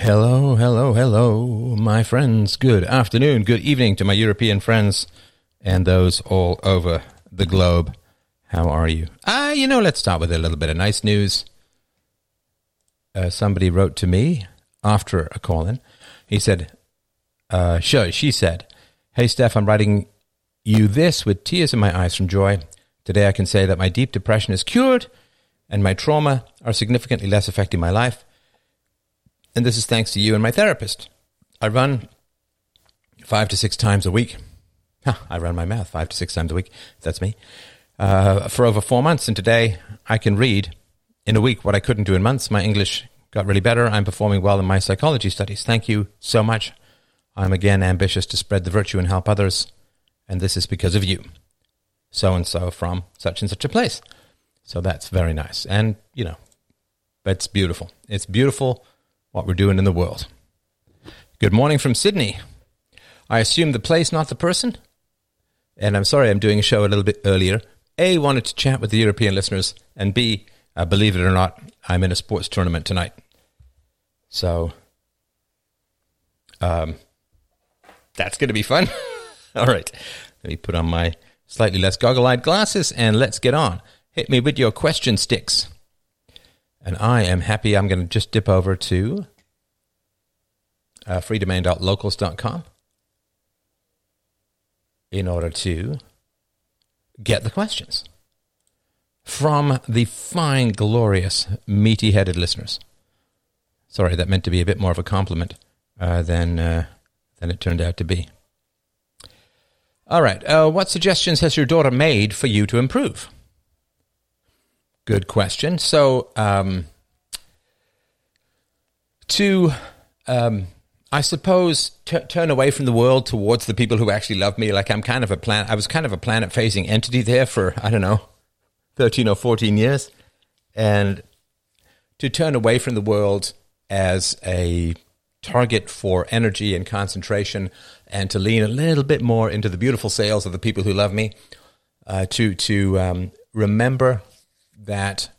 Hello, hello, hello, my friends. Good afternoon, good evening to my European friends and those all over the globe. How are you? Let's start with a little bit of nice news. Somebody wrote to me after a call-in. He said, she said, "Hey, Steph, I'm writing you this with tears in my eyes from joy. Today I can say that my deep depression is cured and my trauma are significantly less affecting my life. And this is thanks to you and my therapist. I run 5 to 6 times a week. I run my mouth 5 to 6 times a week. That's me. For over 4 months. And today I can read in a week what I couldn't do in months. My English got really better. I'm performing well in my psychology studies. Thank you so much. I'm again ambitious to spread the virtue and help others. And this is because of you. So-and-so from such and such a place." So that's very nice. And, it's beautiful. It's beautiful what we're doing in the world. Good morning from Sydney. I assume the place, not the person. And I'm sorry I'm doing a show a little bit earlier. A, wanted to chat with the European listeners. And B, believe it or not, I'm in a sports tournament tonight. So, that's going to be fun. All right. Let me put on my slightly less goggle-eyed glasses and let's get on. Hit me with your question sticks. And I am happy. I'm going to just dip over to freedomain.locals.com in order to get the questions from the fine, glorious, meaty-headed listeners. Sorry, that meant to be a bit more of a compliment than it turned out to be. All right. What suggestions has your daughter made for you to improve? Good question. So, I suppose, turn away from the world towards the people who actually love me. Like I was kind of a planet-facing entity there for, 13 or 14 years. And to turn away from the world as a target for energy and concentration and to lean a little bit more into the beautiful sails of the people who love me, to remember that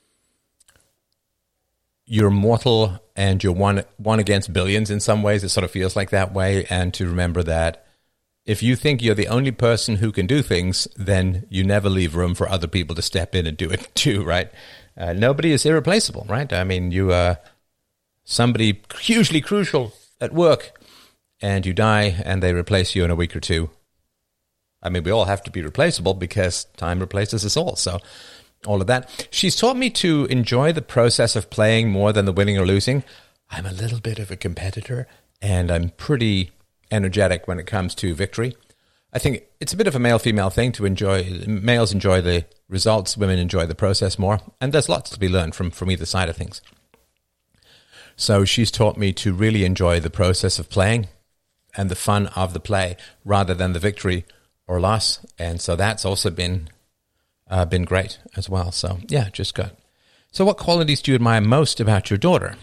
you're mortal and you're one against billions in some ways. It sort of feels like that way. And to remember that if you think you're the only person who can do things, then you never leave room for other people to step in and do it too, right? Nobody is irreplaceable, right? I mean, you are somebody hugely crucial at work and you die and they replace you in a week or two. I mean, we all have to be replaceable because time replaces us all. So all of that. She's taught me to enjoy the process of playing more than the winning or losing. I'm a little bit of a competitor, and I'm pretty energetic when it comes to victory. I think it's a bit of a male-female thing to enjoy. Males enjoy the results, women enjoy the process more, and there's lots to be learned from either side of things. So she's taught me to really enjoy the process of playing and the fun of the play rather than the victory or loss, and so that's also been great as well. So, yeah, just good. So what qualities do you admire most about your daughter?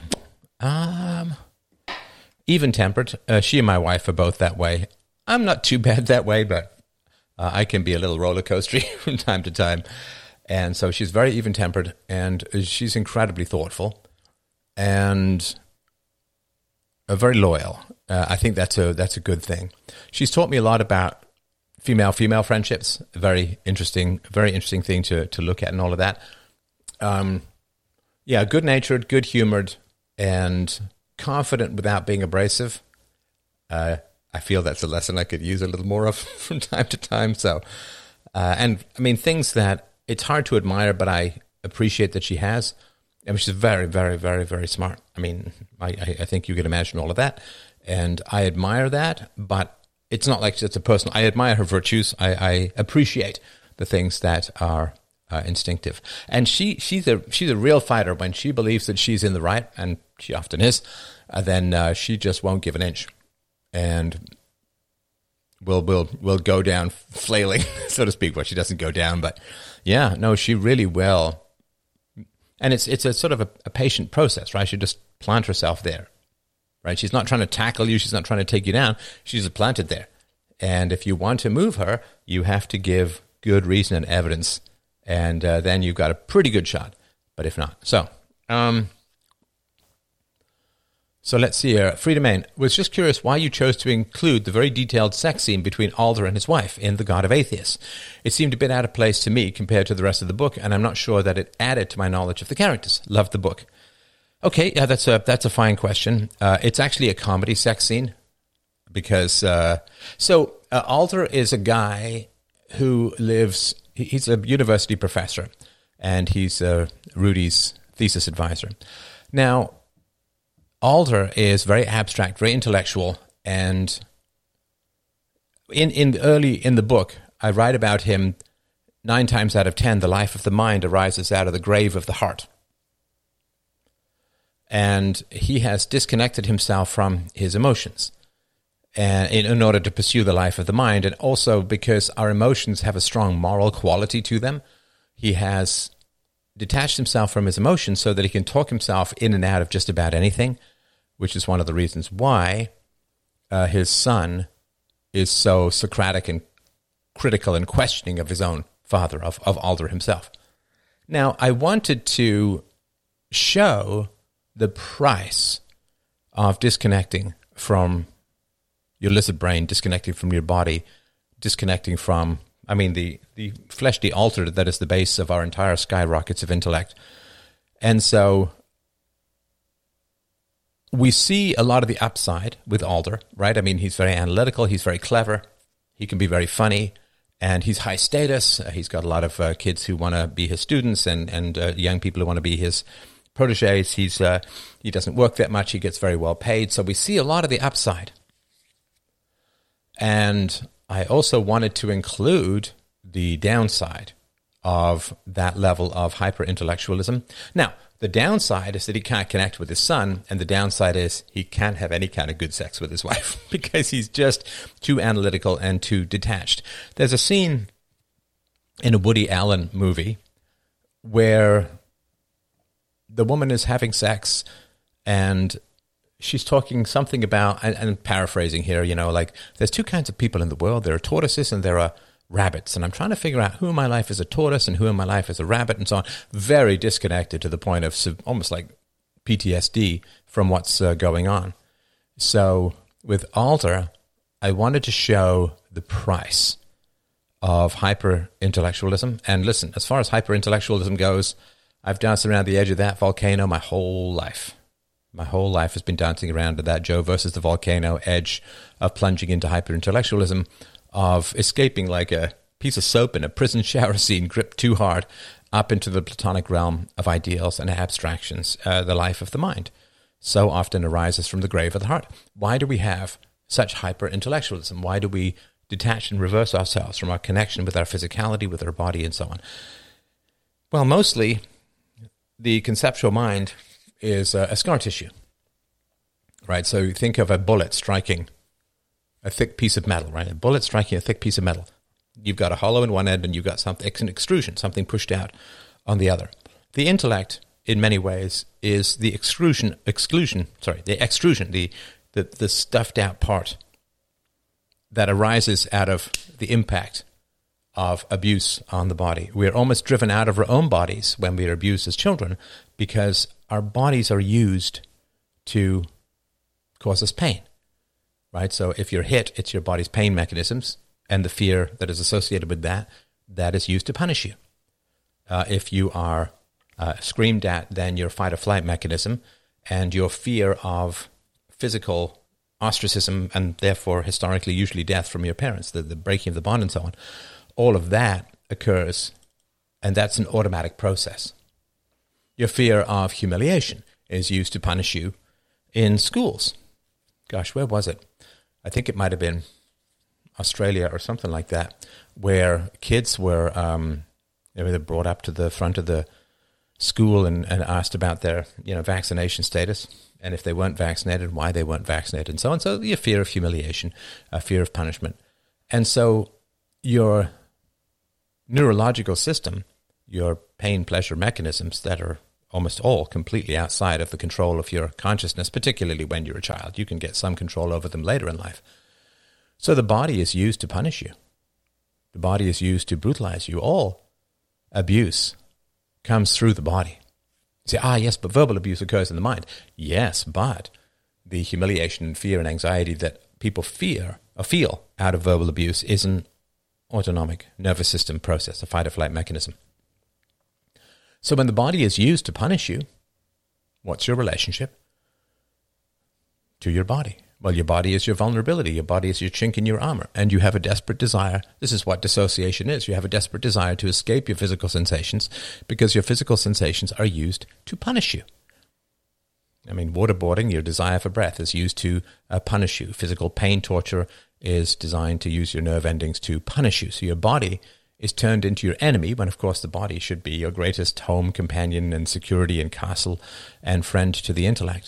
Even-tempered. She and my wife are both that way. I'm not too bad that way, but I can be a little roller coastery from time to time. And so she's very even-tempered, and she's incredibly thoughtful and very loyal. I think that's a good thing. She's taught me a lot about female-female friendships, very interesting thing to look at and all of that. Good-natured, good-humored, and confident without being abrasive. I feel that's a lesson I could use a little more of from time to time. So, things that it's hard to admire, but I appreciate that she has. I mean, she's very, very, very, very smart. I mean, I think you can imagine all of that. And I admire that, but it's not like it's a personal. I admire her virtues. I appreciate the things that are instinctive. And she's a real fighter. When she believes that she's in the right, and she often is, then she just won't give an inch, and will go down flailing, so to speak. Well, she doesn't go down, but yeah, no, she really will. And it's a sort of a patient process, right? She just plant herself there. Right? She's not trying to tackle you. She's not trying to take you down. She's just planted there. And if you want to move her, you have to give good reason and evidence. And then you've got a pretty good shot. But if not. So So let's see here. Frida Main was just curious why you chose to include the very detailed sex scene between Alder and his wife in The God of Atheists. It seemed a bit out of place to me compared to the rest of the book, and I'm not sure that it added to my knowledge of the characters. Loved the book. Okay, yeah, that's a fine question. It's actually a comedy sex scene because Alder is a guy who lives. He's a university professor, and he's Rudy's thesis advisor. Now, Alder is very abstract, very intellectual, and in the book, I write about him 9 times out of 10, the life of the mind arises out of the grave of the heart. And he has disconnected himself from his emotions and in order to pursue the life of the mind, and also because our emotions have a strong moral quality to them, he has detached himself from his emotions so that he can talk himself in and out of just about anything, which is one of the reasons why his son is so Socratic and critical and questioning of his own father, of Alder himself. Now, I wanted to show the price of disconnecting from your lizard brain, disconnecting from your body, disconnecting from, the fleshly altar that is the base of our entire skyrockets of intellect. And so we see a lot of the upside with Alder, right? He's very analytical, he's very clever, he can be very funny, and he's high status. He's got a lot of kids who want to be his students and young people who want to be his proteges. He doesn't work that much, he gets very well paid. So we see a lot of the upside. And I also wanted to include the downside of that level of hyper-intellectualism. Now, the downside is that he can't connect with his son, and the downside is he can't have any kind of good sex with his wife because he's just too analytical and too detached. There's a scene in a Woody Allen movie where the woman is having sex and she's talking something about, and paraphrasing here, there's 2 kinds of people in the world. There are tortoises and there are rabbits, and I'm trying to figure out who in my life is a tortoise and who in my life is a rabbit, and so on. Very disconnected to the point of almost like PTSD from what's going on. So with Alder, I wanted to show the price of hyper-intellectualism. And listen, as far as hyper-intellectualism goes, I've danced around the edge of that volcano my whole life. My whole life has been dancing around at that Joe versus the volcano edge of plunging into hyper-intellectualism, of escaping like a piece of soap in a prison shower scene gripped too hard up into the platonic realm of ideals and abstractions. The life of the mind so often arises from the grave of the heart. Why do we have such hyper-intellectualism? Why do we detach and reverse ourselves from our connection with our physicality, with our body, and so on? Well, mostly the conceptual mind is a scar tissue, right? So you think of a bullet striking a thick piece of metal, right? A bullet striking a thick piece of metal. You've got a hollow in one end and you've got something, an extrusion, something pushed out on the other. The intellect, in many ways, is the extrusion, the stuffed out part that arises out of the impact of abuse on the body. We're almost driven out of our own bodies when we are abused as children because our bodies are used to cause us pain, right? So if you're hit, it's your body's pain mechanisms and the fear that is associated with that is used to punish you. If you are screamed at, then your fight or flight mechanism and your fear of physical ostracism and therefore historically usually death from your parents, the breaking of the bond and so on, all of that occurs, and that's an automatic process. Your fear of humiliation is used to punish you in schools. Gosh, where was it? I think it might have been Australia or something like that, where kids were they were brought up to the front of the school and asked about their vaccination status, and if they weren't vaccinated, why they weren't vaccinated, and so on. So your fear of humiliation, a fear of punishment. And so your neurological system, your pain-pleasure mechanisms that are almost all completely outside of the control of your consciousness, particularly when you're a child. You can get some control over them later in life. So the body is used to punish you. The body is used to brutalize you. All abuse comes through the body. You say, yes, but verbal abuse occurs in the mind. Yes, but the humiliation and fear and anxiety that people fear or feel out of verbal abuse is an autonomic nervous system process, a fight or flight mechanism. So when the body is used to punish you, what's your relationship to your body? Well, your body is your vulnerability. Your body is your chink in your armor. And you have a desperate desire. This is what dissociation is. You have a desperate desire to escape your physical sensations because your physical sensations are used to punish you. I mean, waterboarding, your desire for breath, is used to punish you. Physical pain torture is designed to use your nerve endings to punish you. So your body is turned into your enemy when, of course, the body should be your greatest home, companion, and security and castle and friend to the intellect.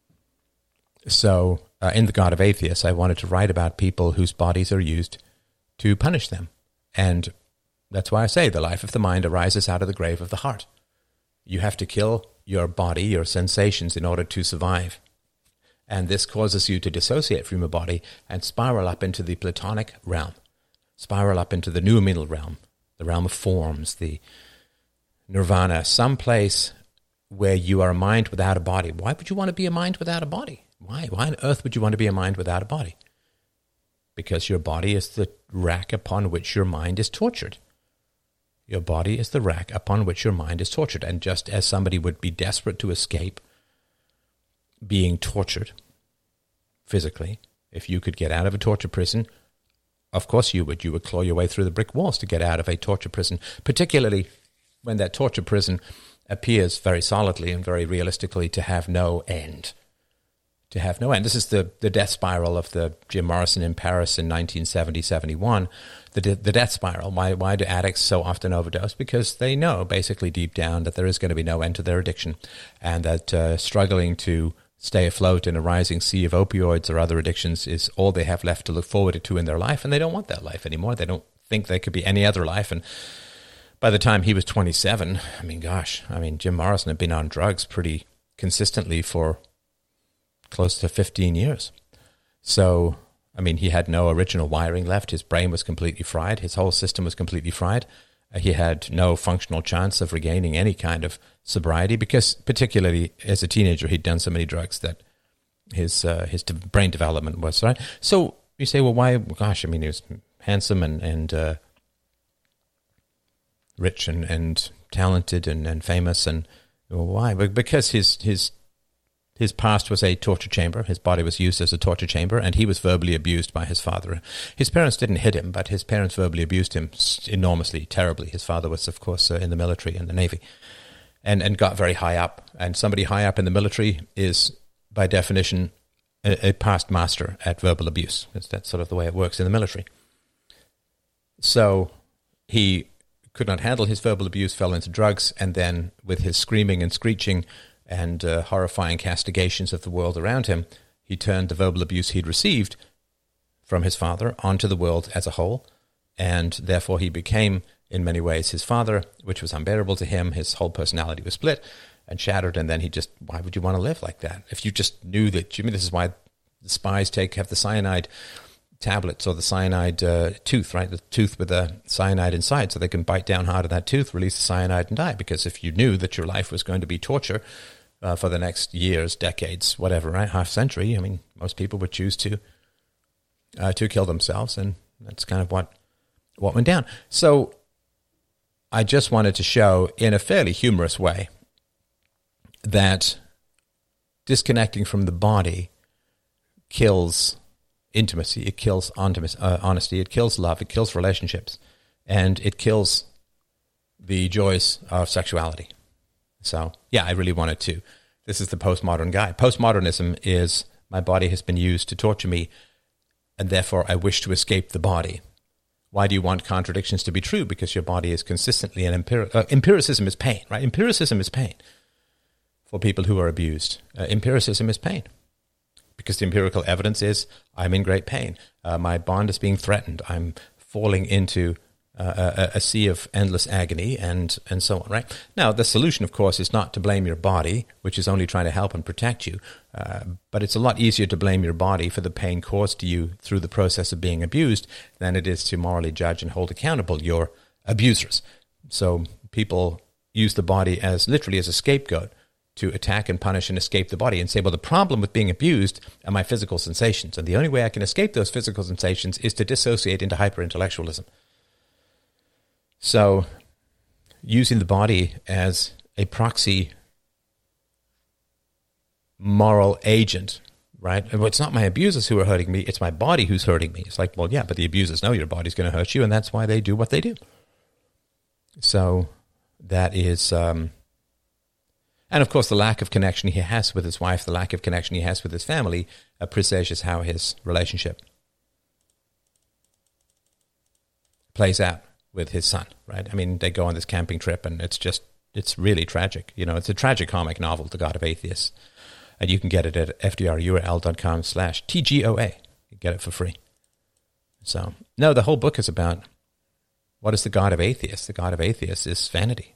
So in The God of Atheists, I wanted to write about people whose bodies are used to punish them. And that's why I say the life of the mind arises out of the grave of the heart. You have to kill your body, your sensations, in order to survive. And this causes you to dissociate from your body and spiral up into the Platonic realm, spiral up into the noumenal realm, the realm of forms, the nirvana, some place where you are a mind without a body. Why would you want to be a mind without a body? Why on earth would you want to be a mind without a body? Because your body is the rack upon which your mind is tortured. Your body is the rack upon which your mind is tortured. And just as somebody would be desperate to escape being tortured physically, if you could get out of a torture prison, of course you would. You would claw your way through the brick walls to get out of a torture prison, particularly when that torture prison appears very solidly and very realistically to have no end. To have no end. This is the death spiral of the Jim Morrison in Paris in 1970-71. The death spiral. Why do addicts so often overdose? Because they know, basically deep down, that there is going to be no end to their addiction, and that struggling to stay afloat in a rising sea of opioids or other addictions is all they have left to look forward to in their life, and they don't want that life anymore. They don't think there could be any other life. And by the time he was 27, Jim Morrison had been on drugs pretty consistently for close to 15 years. So, he had no original wiring left. His brain was completely fried. His whole system was completely fried. He had no functional chance of regaining any kind of sobriety because, particularly as a teenager, he'd done so many drugs that his brain development was, right? So you say, well, why? Gosh, he was handsome and rich and talented and famous. And well, why? Because his past was a torture chamber. His body was used as a torture chamber, and he was verbally abused by his father. His parents didn't hit him, but his parents verbally abused him enormously, terribly. His father was, of course, in the military and the Navy, and got very high up. And somebody high up in the military is, by definition, a past master at verbal abuse. That's sort of the way it works in the military. So he could not handle his verbal abuse, fell into drugs, and then with his screaming and screeching and horrifying castigations of the world around him, he turned the verbal abuse he'd received from his father onto the world as a whole, and therefore he became, in many ways, his father, which was unbearable to him. His whole personality was split and shattered, and then why would you want to live like that? If you just knew that, this is why the spies have the cyanide tablets or the cyanide tooth, right? The tooth with the cyanide inside, so they can bite down hard on that tooth, release the cyanide, and die. Because if you knew that your life was going to be torture for the next years, decades, whatever, right? Half century, most people would choose to kill themselves, and that's kind of what went down. So I just wanted to show in a fairly humorous way that disconnecting from the body kills intimacy, it kills honesty, it kills love, it kills relationships, and it kills the joys of sexuality. So, I really wanted to. This is the postmodern guy. Postmodernism is, my body has been used to torture me, and therefore I wish to escape the body. Why do you want contradictions to be true? Because your body is consistently an empiricism is pain, right? Empiricism is pain for people who are abused. Empiricism is pain. Because the empirical evidence is I'm in great pain. My bond is being threatened. I'm falling into a sea of endless agony and so on, right? Now, the solution, of course, is not to blame your body, which is only trying to help and protect you. But it's a lot easier to blame your body for the pain caused to you through the process of being abused than it is to morally judge and hold accountable your abusers. So people use the body literally as a scapegoat to attack and punish and escape the body and say, well, the problem with being abused are my physical sensations. And the only way I can escape those physical sensations is to dissociate into hyper-intellectualism. So using the body as a proxy moral agent, right? Well, it's not my abusers who are hurting me, it's my body who's hurting me. It's like, well, yeah, but the abusers know your body's going to hurt you, and that's why they do what they do. So that is... and of course, the lack of connection he has with his wife, the lack of connection he has with his family, presages how his relationship plays out with his son, right? I mean, they go on this camping trip, and it's really tragic. You know, it's a tragicomic novel, The God of Atheists. And you can get it at fdrurl.com/TGOA. You get it for free. So, no, the whole book is about what is the God of Atheists. The God of Atheists is vanity.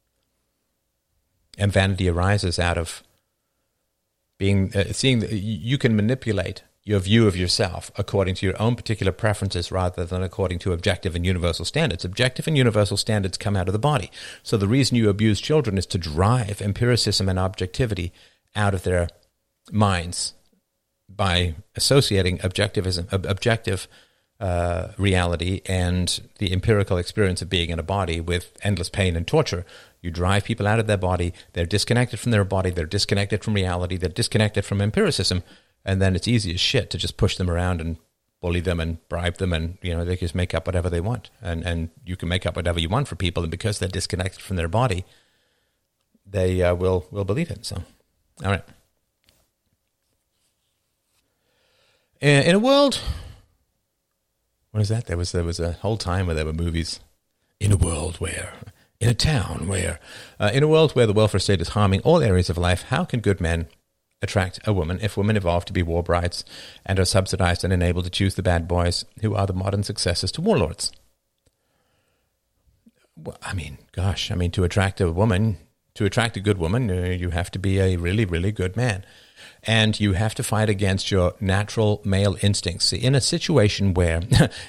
And vanity arises out of being seeing that you can manipulate your view of yourself according to your own particular preferences rather than according to objective and universal standards. Objective and universal standards come out of the body. So the reason you abuse children is to drive empiricism and objectivity out of their minds by associating objective reality and the empirical experience of being in a body with endless pain and torture. You drive people out of their body, they're disconnected from their body, they're disconnected from reality, they're disconnected from empiricism, and then it's easy as shit to just push them around and bully them and bribe them, and they just make up whatever they want. And you can make up whatever you want for people, and because they're disconnected from their body, they will believe it. So, all right. In a world... What is that? There was a whole time where there were movies. In a world where... In a town where, in a world where the welfare state is harming all areas of life, how can good men attract a woman if women evolve to be war brides and are subsidized and enabled to choose the bad boys who are the modern successors to warlords? Well, to attract a woman, to attract a good woman, you have to be a really, really good man. And you have to fight against your natural male instincts. See, in a situation where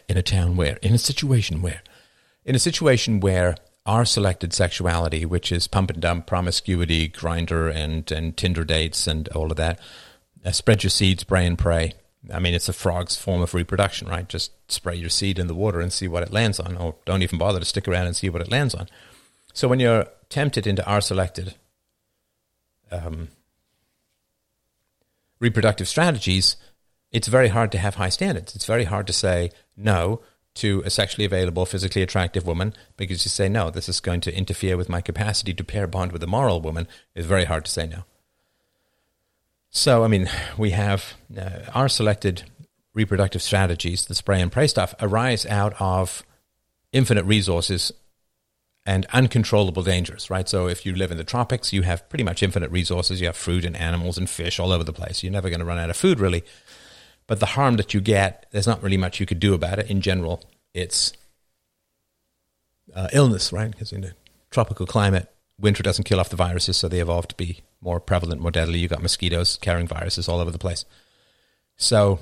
our selected sexuality, which is pump and dump, promiscuity, Grindr, and Tinder dates and all of that, spread your seed, spray and pray. I mean, it's a frog's form of reproduction, right? Just spray your seed in the water and see what it lands on, or don't even bother to stick around and see what it lands on. So when you're tempted into our selected reproductive strategies, it's very hard to have high standards. It's very hard to say no to a sexually available, physically attractive woman, because you say, no, this is going to interfere with my capacity to pair bond with a moral woman. It's very hard to say no. So, I mean, we have our selected reproductive strategies, the spray and pray stuff, arise out of infinite resources and uncontrollable dangers, right? So if you live in the tropics, you have pretty much infinite resources. You have fruit and animals and fish all over the place. You're never going to run out of food, really. But the harm that you get, there's not really much you could do about it. In general, it's illness, right? Because in a tropical climate, winter doesn't kill off the viruses, so they evolve to be more prevalent, more deadly. You've got mosquitoes carrying viruses all over the place. So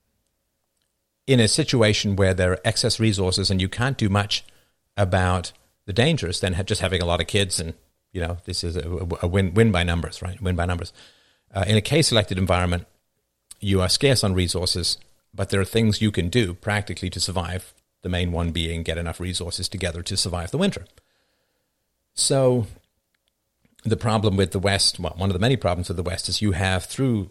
in a situation where there are excess resources and you can't do much about the dangers, then just having a lot of kids and, this is a win by numbers, right? Win by numbers. In a K-selected environment, you are scarce on resources, but there are things you can do practically to survive, the main one being get enough resources together to survive the winter. So the problem with the West, well, one of the many problems with the West is you have, through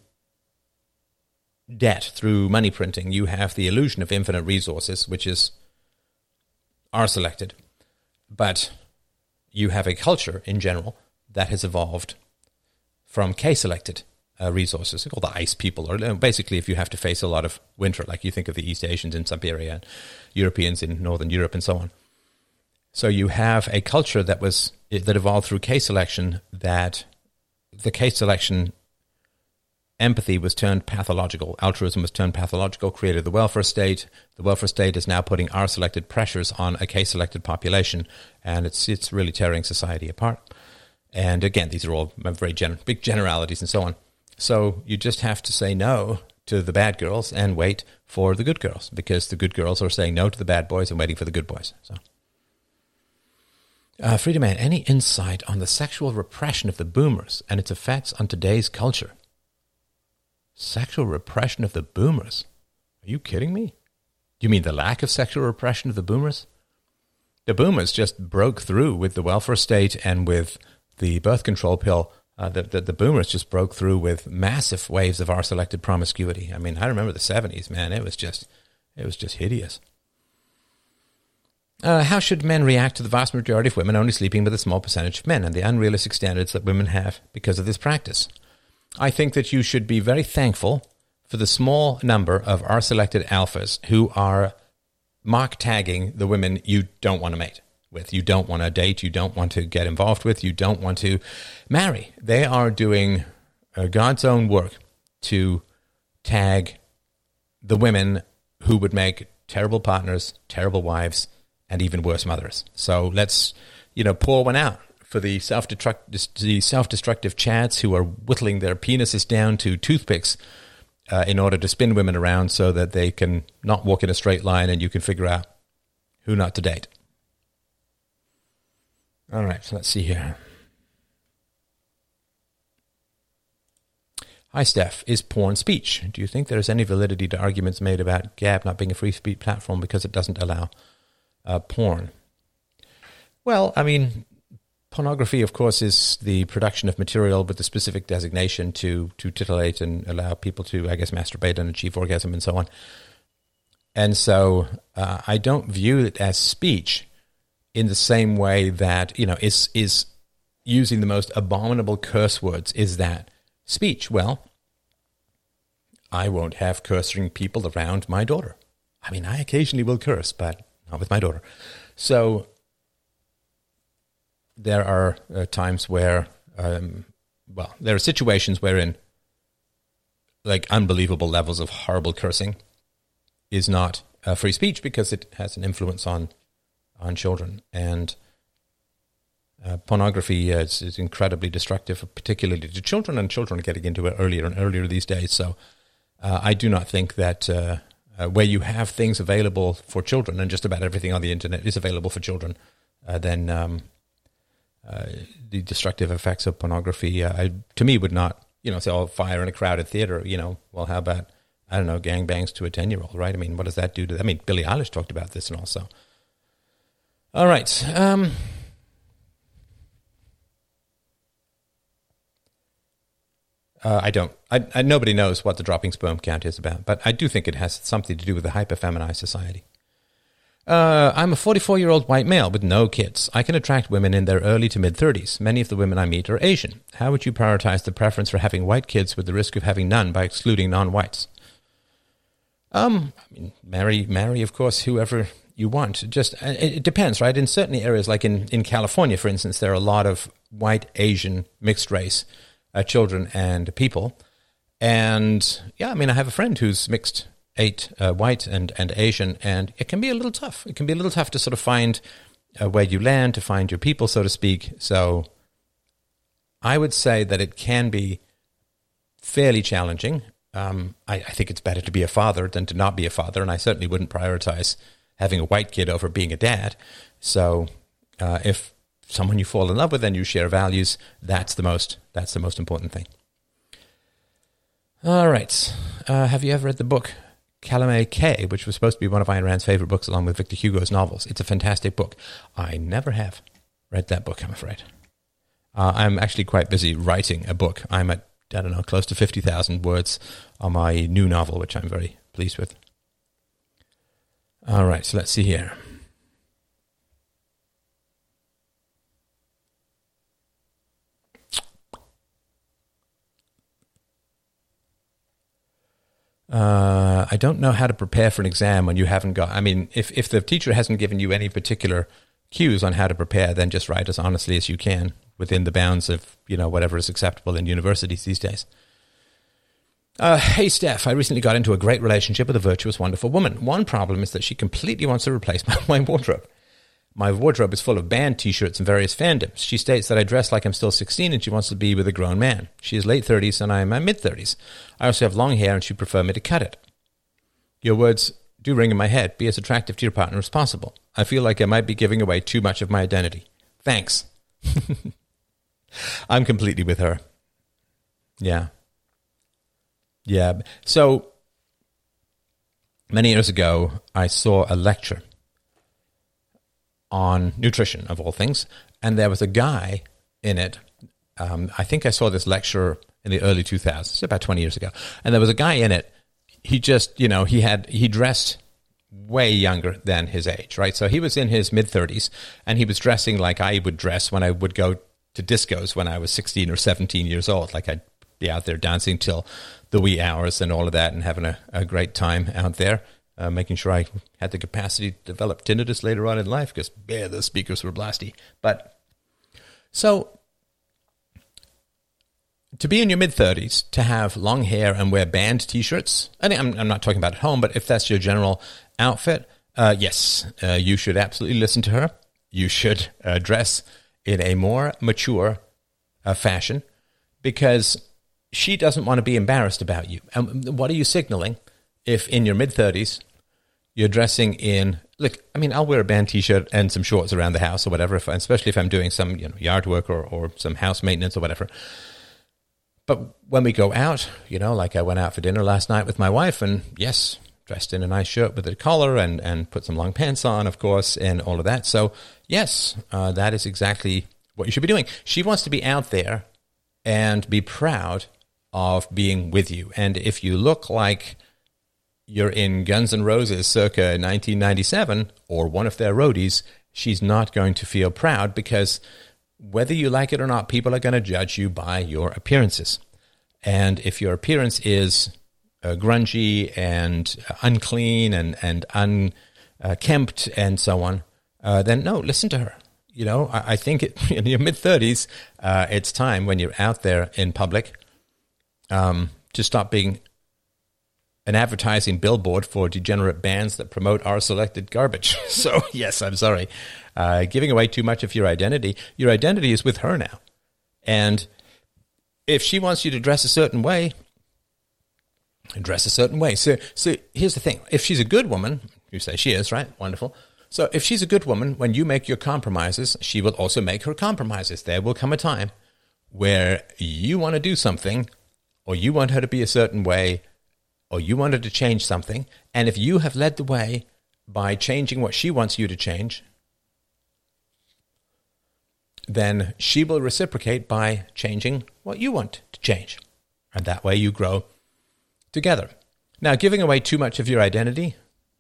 debt, through money printing, you have the illusion of infinite resources, which is R-selected, but you have a culture in general that has evolved from K-selected resources. They're called the ice people, or basically if you have to face a lot of winter, like you think of the East Asians in Siberia and Europeans in Northern Europe and so on. So you have a culture that evolved through K-selection, that the K-selection empathy was turned pathological, altruism was turned pathological, created the welfare state. The welfare state is now putting R-selected pressures on a K-selected population, and it's really tearing society apart. And again, these are all very big generalities and so on. So you just have to say no to the bad girls and wait for the good girls, because the good girls are saying no to the bad boys and waiting for the good boys. So, Freedom Man, any insight on the sexual repression of the boomers and its effects on today's culture? Sexual repression of the boomers? Are you kidding me? Do you mean the lack of sexual repression of the boomers? The boomers just broke through with the welfare state and with the birth control pill. The boomers just broke through with massive waves of R-selected promiscuity. I mean, I remember the 70s, man. It was just hideous. How should men react to the vast majority of women only sleeping with a small percentage of men and the unrealistic standards that women have because of this practice? I think that you should be very thankful for the small number of R-selected alphas who are mark tagging the women you don't want to mate with, you don't want to date, you don't want to get involved with, you don't want to marry. They are doing God's own work to tag the women who would make terrible partners, terrible wives, and even worse mothers. So let's, pour one out for the self-destructive chads who are whittling their penises down to toothpicks in order to spin women around so that they can not walk in a straight line and you can figure out who not to date. All right, so let's see here. Hi, Steph. Is porn speech? Do you think there is any validity to arguments made about Gab not being a free speech platform because it doesn't allow porn? Well, I mean, pornography, of course, is the production of material with the specific designation to titillate and allow people to, I guess, masturbate and achieve orgasm and so on. And so I don't view it as speech in the same way that, is using the most abominable curse words. Is that speech? Well, I won't have cursing people around my daughter. I mean, I occasionally will curse, but not with my daughter. So there are times where, there are situations wherein like unbelievable levels of horrible cursing is not free speech because it has an influence on children. And pornography is incredibly destructive, particularly to children, and children are getting into it earlier and earlier these days. So I do not think that where you have things available for children, and just about everything on the internet is available for children, then the destructive effects of pornography, to me, would not, say, oh, fire in a crowded theater, well, how about, I don't know, gangbangs to a 10-year-old, right? I mean, what does that do to them? I mean, Billie Eilish talked about this and also. All right. Nobody knows what the dropping sperm count is about, but I do think it has something to do with the hyper-feminized society. I'm a 44-year-old white male with no kids. I can attract women in their early to mid-30s. Many of the women I meet are Asian. How would you prioritize the preference for having white kids with the risk of having none by excluding non-whites? Marry, of course, whoever you want. Just it depends, right? In certain areas, like in California, for instance, there are a lot of white, Asian, mixed race children and people. And yeah, I mean, I have a friend who's mixed white and Asian, and it can be a little tough. It can be a little tough to sort of find where you land, to find your people, so to speak. So I would say that it can be fairly challenging. I think it's better to be a father than to not be a father, and I certainly wouldn't prioritize having a white kid over being a dad. So if someone you fall in love with and you share values, that's the most important thing. All right. Have you ever read the book Calumet K, which was supposed to be one of Ayn Rand's favorite books along with Victor Hugo's novels? It's a fantastic book. I never have read that book, I'm afraid. I'm actually quite busy writing a book. I'm at, close to 50,000 words on my new novel, which I'm very pleased with. All right, so let's see here. I don't know how to prepare for an exam when you haven't got... I mean, if the teacher hasn't given you any particular cues on how to prepare, then just write as honestly as you can within the bounds of, whatever is acceptable in universities these days. Hey, Steph, I recently got into a great relationship with a virtuous, wonderful woman. One problem is that she completely wants to replace my wardrobe. My wardrobe is full of band T-shirts and various fandoms. She states that I dress like I'm still 16 and she wants to be with a grown man. She is late 30s and I am mid-30s. I also have long hair and she'd prefer me to cut it. Your words do ring in my head. Be as attractive to your partner as possible. I feel like I might be giving away too much of my identity. Thanks. I'm completely with her. Yeah. Yeah. So many years ago, I saw a lecture on nutrition, of all things, and there was a guy in it. I think I saw this lecture in the early 2000s, about 20 years ago, and there was a guy in it. He just, he dressed way younger than his age, right? So he was in his mid-30s, and he was dressing like I would dress when I would go to discos when I was 16 or 17 years old. Like I'd be out there dancing till the wee hours and all of that and having a great time out there, making sure I had the capacity to develop tinnitus later on in life because, the speakers were blasty. But so to be in your mid-30s, to have long hair and wear band T-shirts, and I'm not talking about at home, but if that's your general outfit, yes, you should absolutely listen to her. You should dress in a more mature fashion because she doesn't want to be embarrassed about you. And what are you signaling if in your mid-30s you're dressing in, look, I mean, I'll wear a band T-shirt and some shorts around the house or whatever, especially if I'm doing some yard work or some house maintenance or whatever. But when we go out, like I went out for dinner last night with my wife, and yes, dressed in a nice shirt with a collar and put some long pants on, of course, and all of that. So yes, that is exactly what you should be doing. She wants to be out there and be proud of being with you. And if you look like you're in Guns N' Roses circa 1997 or one of their roadies, she's not going to feel proud because whether you like it or not, people are going to judge you by your appearances. And if your appearance is grungy and unclean and unkempt and so on, then no, listen to her. I think in your mid-30s, it's time when you're out there in public to stop being an advertising billboard for degenerate bands that promote our selected garbage. So, yes, I'm sorry. Giving away too much of your identity is with her now. And if she wants you to dress a certain way, dress a certain way. So here's the thing. If she's a good woman, you say she is, right? Wonderful. So if she's a good woman, when you make your compromises, she will also make her compromises. There will come a time where you want to do something, or you want her to be a certain way, or you want her to change something. And if you have led the way by changing what she wants you to change, then she will reciprocate by changing what you want to change. And that way you grow together. Now, giving away too much of your identity,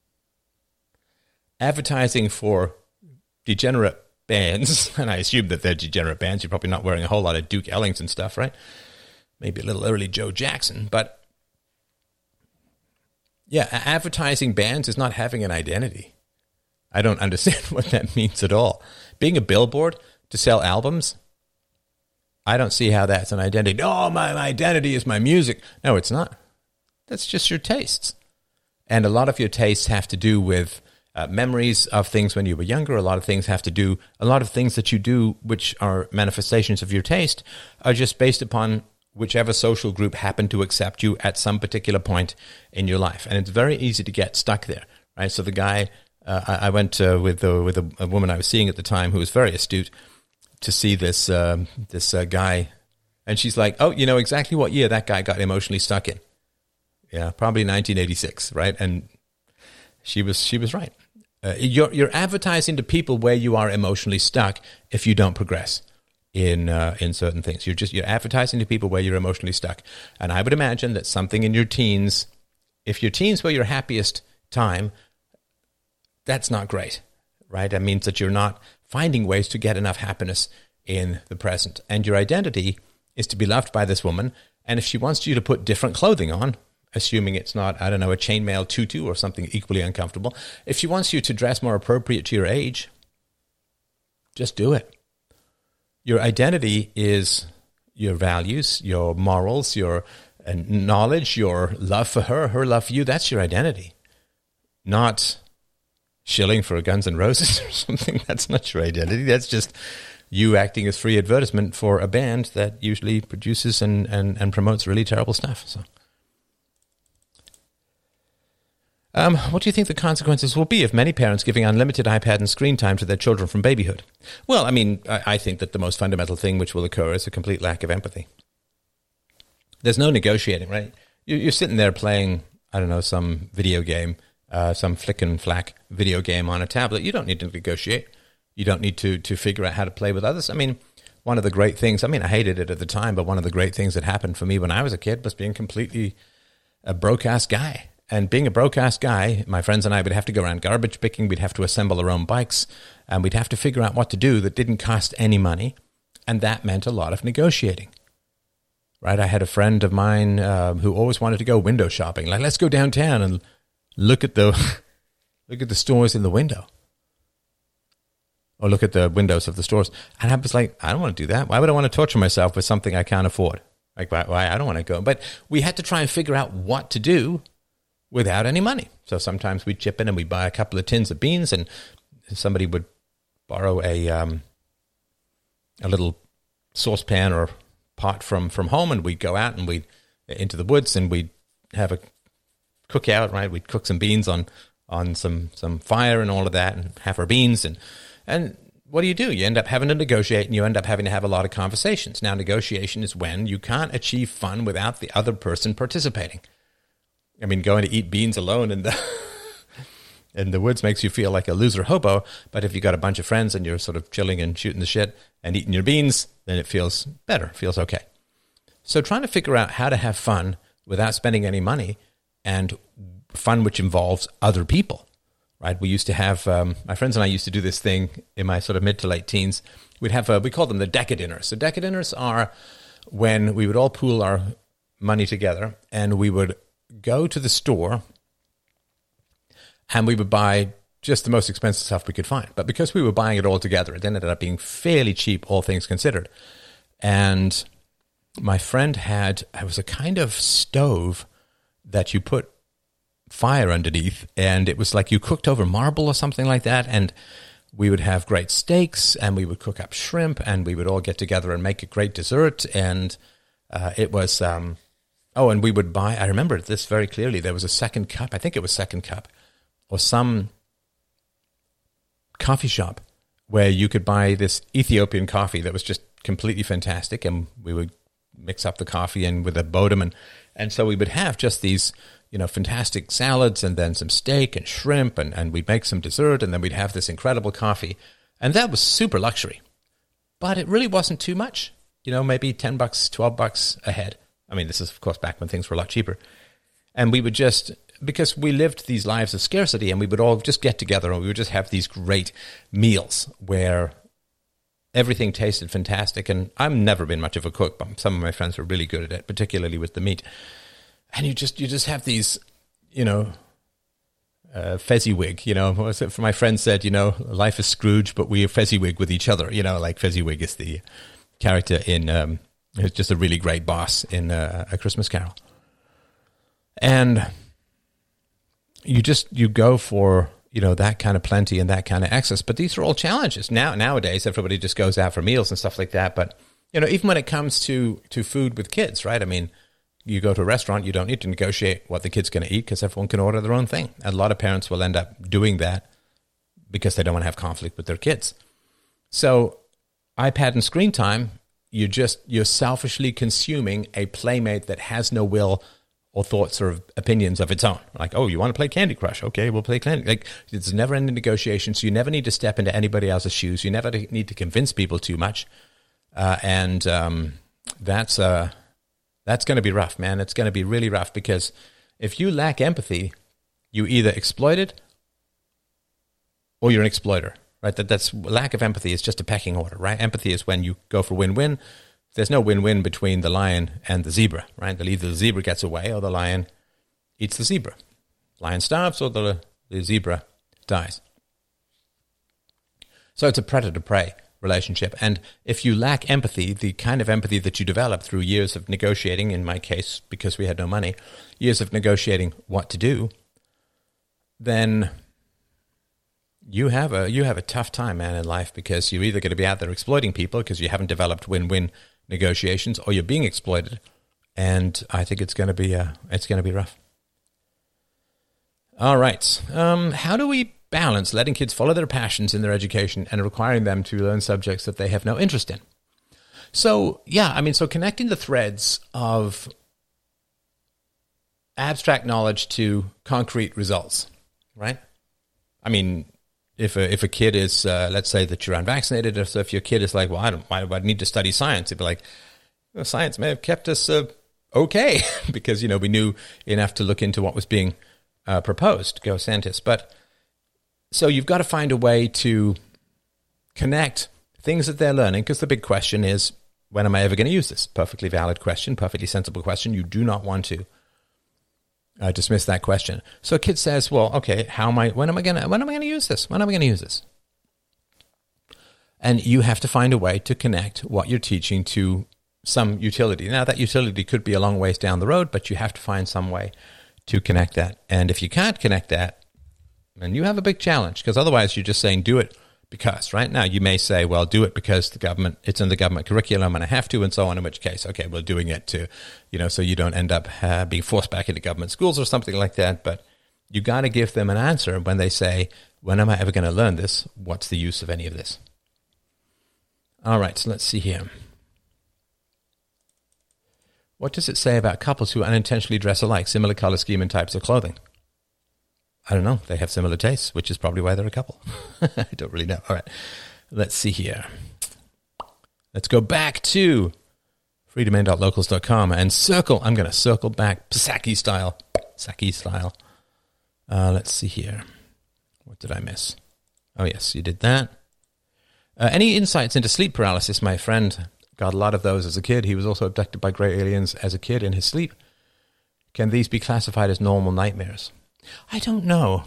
advertising for degenerate bands, and I assume that they're degenerate bands, you're probably not wearing a whole lot of Duke Ellington stuff, right? Maybe a little early Joe Jackson, but yeah, advertising bands is not having an identity. I don't understand what that means at all. Being a billboard to sell albums, I don't see how that's an identity. Oh, my identity is my music. No, it's not. That's just your tastes. And a lot of your tastes have to do with memories of things when you were younger. A lot of things that you do, which are manifestations of your taste, are just based upon whichever social group happened to accept you at some particular point in your life. And it's very easy to get stuck there, right? So the guy, I went with a woman I was seeing at the time who was very astute to see this guy. And she's like, oh, you know exactly what year that guy got emotionally stuck in. Yeah, probably 1986, right? And she was right. You're advertising to people where you are emotionally stuck if you don't progress in certain things. You're advertising to people where you're emotionally stuck. And I would imagine that something in your teens, if your teens were your happiest time, that's not great, right? That means that you're not finding ways to get enough happiness in the present. And your identity is to be loved by this woman. And if she wants you to put different clothing on, assuming it's not, I don't know, a chainmail tutu or something equally uncomfortable, if she wants you to dress more appropriate to your age, just do it. Your identity is your values, your morals, your knowledge, your love for her love for you. That's your identity. Not shilling for Guns N' Roses or something. That's not your identity. That's just you acting as free advertisement for a band that usually produces and promotes really terrible stuff. So, What do you think the consequences will be of many parents giving unlimited iPad and screen time to their children from babyhood? Well, I mean, I think that the most fundamental thing which will occur is a complete lack of empathy. There's no negotiating, right? You're sitting there playing, I don't know, some video game, some flick and flack video game on a tablet. You don't need to negotiate. You don't need to figure out how to play with others. I mean, one of the great things, I mean, I hated it at the time, but one of the great things that happened for me when I was a kid was being completely a broke-ass guy. And being a broke-ass guy, my friends and I would have to go around garbage picking, we'd have to assemble our own bikes, and we'd have to figure out what to do that didn't cost any money, and that meant a lot of negotiating. Right? I had a friend of mine who always wanted to go window shopping. Like, let's go downtown and look at the stores in the window. Or look at the windows of the stores. And I was like, I don't want to do that. Why would I want to torture myself with something I can't afford? Like, why? I don't want to go. But we had to try and figure out what to do without any money. So sometimes we'd chip in and we'd buy a couple of tins of beans, and somebody would borrow a little saucepan or pot from home, and we'd go out and we'd into the woods and we'd have a cookout, right? We'd cook some beans on some fire and all of that, and have our beans, and what do? You end up having to negotiate, and you end up having to have a lot of conversations. Now, negotiation is when you can't achieve fun without the other person participating. I mean, going to eat beans alone in the woods makes you feel like a loser hobo, but if you got a bunch of friends and you're sort of chilling and shooting the shit and eating your beans, then it feels better, feels okay. So trying to figure out how to have fun without spending any money, and fun which involves other people, right? We used to have, my friends and I used to do this thing in my sort of mid to late teens. We'd have, we call them the decadinners. So decadinners are when we would all pool our money together and we would go to the store and we would buy just the most expensive stuff we could find. But because we were buying it all together, it ended up being fairly cheap, all things considered. And my friend it was a kind of stove that you put fire underneath, and it was like you cooked over marble or something like that, and we would have great steaks, and we would cook up shrimp, and we would all get together and make a great dessert, and it was... and we would buy, I remember this very clearly, there was a Second Cup, I think it was Second Cup, or some coffee shop where you could buy this Ethiopian coffee that was just completely fantastic, and we would mix up the coffee and with a bodum, and so we would have just these, fantastic salads, and then some steak and shrimp, and we'd make some dessert, and then we'd have this incredible coffee, and that was super luxury. But it really wasn't too much, maybe $10, $12 a head. I mean, this is, of course, back when things were a lot cheaper. And we would just, because we lived these lives of scarcity, and we would all just get together and we would just have these great meals where everything tasted fantastic. And I've never been much of a cook, but some of my friends were really good at it, particularly with the meat. And you just have these, Fezziwig, my friend said, life is Scrooge, but we are Fezziwig with each other, like Fezziwig is the character in... It's just a really great boss in A Christmas Carol. And you go for, that kind of plenty and that kind of excess. But these are all challenges. Nowadays, everybody just goes out for meals and stuff like that. But, even when it comes to food with kids, right? I mean, you go to a restaurant, you don't need to negotiate what the kid's going to eat because everyone can order their own thing. And a lot of parents will end up doing that because they don't want to have conflict with their kids. So iPad and screen time, you're selfishly consuming a playmate that has no will or thoughts or opinions of its own. Like, oh, you want to play Candy Crush? Okay, we'll play Candy. Like, it's never ending negotiation, so you never need to step into anybody else's shoes. You never need to convince people too much. And that's going to be rough, man. It's going to be really rough because if you lack empathy, you either exploit it or you're an exploiter. Right, that's lack of empathy is just a pecking order, right? Empathy is when you go for win-win. There's no win-win between the lion and the zebra, right? Either the zebra gets away or the lion eats the zebra. Lion starves or the zebra dies. So it's a predator-prey relationship. And if you lack empathy, the kind of empathy that you develop through years of negotiating, in my case, because we had no money, years of negotiating what to do, then... You have a tough time, man, in life because you're either going to be out there exploiting people because you haven't developed win-win negotiations, or you're being exploited, and I think it's going to be rough. All right. How do we balance letting kids follow their passions in their education and requiring them to learn subjects that they have no interest in? So, so connecting the threads of abstract knowledge to concrete results, right? I mean, if a kid is, let's say that you're unvaccinated, or so if your kid is like, well, why do I need to study science? It'd be like, well, science may have kept us okay because, we knew enough to look into what was being proposed, go scientists. But so you've got to find a way to connect things that they're learning, because the big question is, when am I ever going to use this? Perfectly valid question, perfectly sensible question. You do not want to dismiss that question. So a kid says, well, okay, when am I going to use this? When am I going to use this? And you have to find a way to connect what you're teaching to some utility. Now, that utility could be a long ways down the road, but you have to find some way to connect that. And if you can't connect that, then you have a big challenge, because otherwise you're just saying do it because, right? Now, you may say, well, do it because it's in the government curriculum and I have to, and so on, in which case, okay, we're doing it to, so you don't end up being forced back into government schools or something like that. But you got to give them an answer when they say, when am I ever going to learn this? What's the use of any of this? All right, so let's see here. What does it say about couples who unintentionally dress alike, similar color scheme and types of clothing? I don't know. They have similar tastes, which is probably why they're a couple. I don't really know. All right, let's see here. Let's go back to freedomain.locals.com and circle. I'm going to circle back Psaki style. Let's see here. What did I miss? Oh, yes, you did that. Any insights into sleep paralysis? My friend got a lot of those as a kid. He was also abducted by grey aliens as a kid in his sleep. Can these be classified as normal nightmares? I don't know.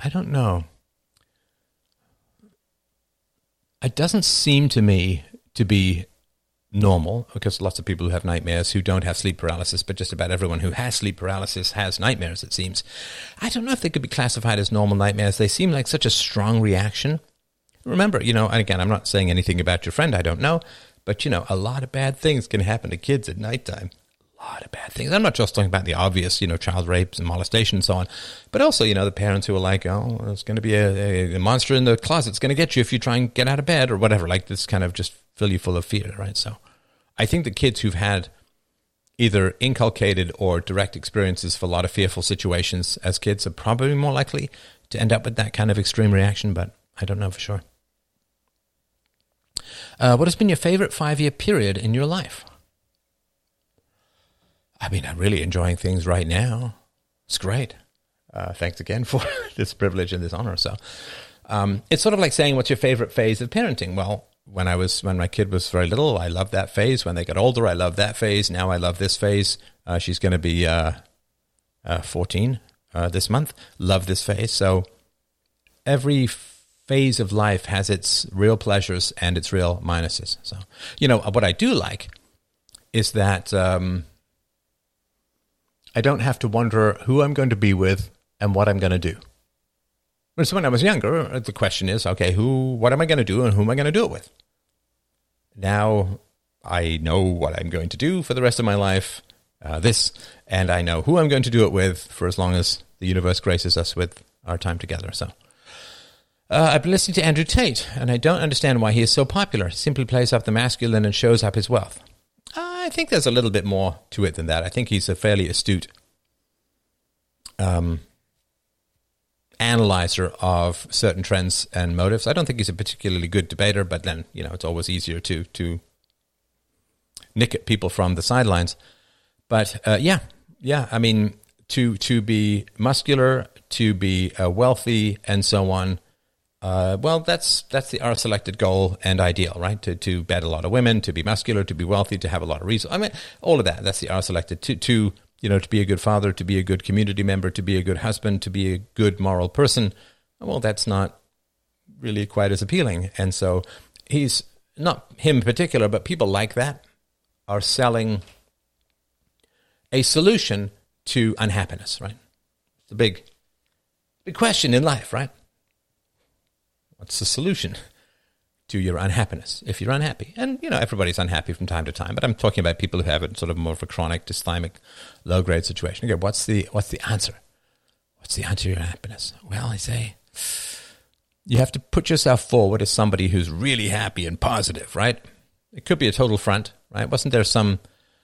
It doesn't seem to me to be normal, because lots of people who have nightmares who don't have sleep paralysis, but just about everyone who has sleep paralysis has nightmares, it seems. I don't know if they could be classified as normal nightmares. They seem like such a strong reaction. Remember, and again, I'm not saying anything about your friend, I don't know, but, a lot of bad things can happen to kids at nighttime. A lot of bad things. I'm not just talking about the obvious, child rapes and molestation and so on, but also, the parents who are like, oh, there's going to be a monster in the closet. It's going to get you if you try and get out of bed or whatever. Like, this kind of just fill you full of fear, right? So I think the kids who've had either inculcated or direct experiences for a lot of fearful situations as kids are probably more likely to end up with that kind of extreme reaction, but I don't know for sure. What has been your favorite 5-year period in your life? I mean, I'm really enjoying things right now. It's great. Thanks again for this privilege and this honor. So it's sort of like saying, what's your favorite phase of parenting? Well, when my kid was very little, I loved that phase. When they got older, I loved that phase. Now I love this phase. She's going to be 14 this month. Love this phase. So every phase of life has its real pleasures and its real minuses. So, what I do like is that I don't have to wonder who I'm going to be with and what I'm going to do. Whereas when I was younger, the question is, okay, what am I going to do and who am I going to do it with? Now I know what I'm going to do for the rest of my life, and I know who I'm going to do it with for as long as the universe graces us with our time together. So I've been listening to Andrew Tate, and I don't understand why he is so popular. He simply plays up the masculine and shows up his wealth. I think there's a little bit more to it than that. I think he's a fairly astute analyzer of certain trends and motives. I don't think he's a particularly good debater, but then, it's always easier to nick at people from the sidelines. But I mean, to be muscular, to be wealthy, and so on. That's the our selected goal and ideal, right? To bed a lot of women, to be muscular, to be wealthy, to have a lot of resources. I mean, all of that. That's the our selected. To be a good father, to be a good community member, to be a good husband, to be a good moral person. Well, that's not really quite as appealing. And so he's, not him in particular, but people like that are selling a solution to unhappiness, right? It's a big question in life, right? What's the solution to your unhappiness if you're unhappy? And, everybody's unhappy from time to time, but I'm talking about people who have it sort of more of a chronic, dysthymic, low-grade situation. Okay, what's the answer? what's the answer to your happiness? Well, I say, you have to put yourself forward as somebody who's really happy and positive, right? It could be a total front, right? Wasn't there some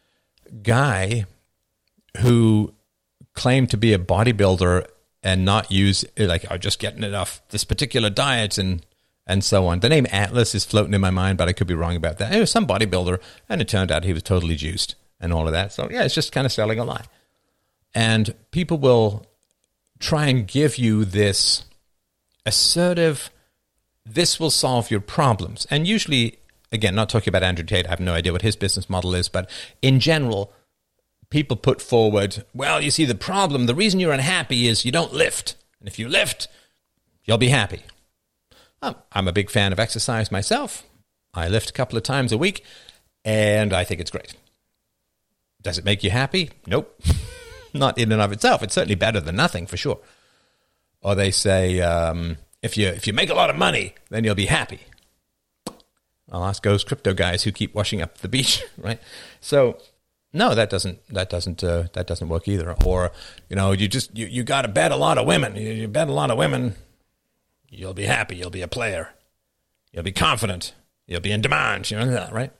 guy who claimed to be a bodybuilder and not use, like, oh, just getting it off this particular diet and so on. The name Atlas is floating in my mind, but I could be wrong about that. It was some bodybuilder, and it turned out he was totally juiced and all of that. So, yeah, it's just kind of selling a lie. And people will try and give you this assertive, this will solve your problems. And usually, again, not talking about Andrew Tate, I have no idea what his business model is, but in general, people put forward, well, you see, the problem, the reason you're unhappy is you don't lift. And if you lift, you'll be happy. I'm a big fan of exercise myself. I lift a couple of times a week, and I think it's great. Does it make you happy? Nope. Not in and of itself. It's certainly better than nothing, for sure. Or they say, if you make a lot of money, then you'll be happy. I'll ask those crypto guys who keep washing up the beach, right? So, no, that doesn't work either. Or, you got to bet a lot of women. You bet a lot of women, you'll be happy. You'll be a player. You'll be confident. You'll be in demand. Right?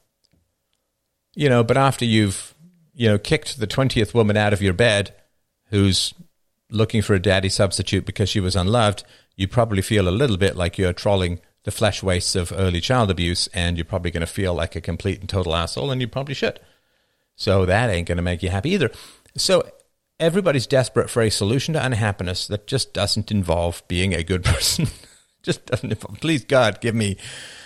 But after you've kicked the 20th woman out of your bed, who's looking for a daddy substitute because she was unloved, you probably feel a little bit like you're trolling the flesh wastes of early child abuse, and you're probably going to feel like a complete and total asshole, and you probably should. So that ain't going to make you happy either. So everybody's desperate for a solution to unhappiness that just doesn't involve being a good person. Just doesn't involve, please God, give me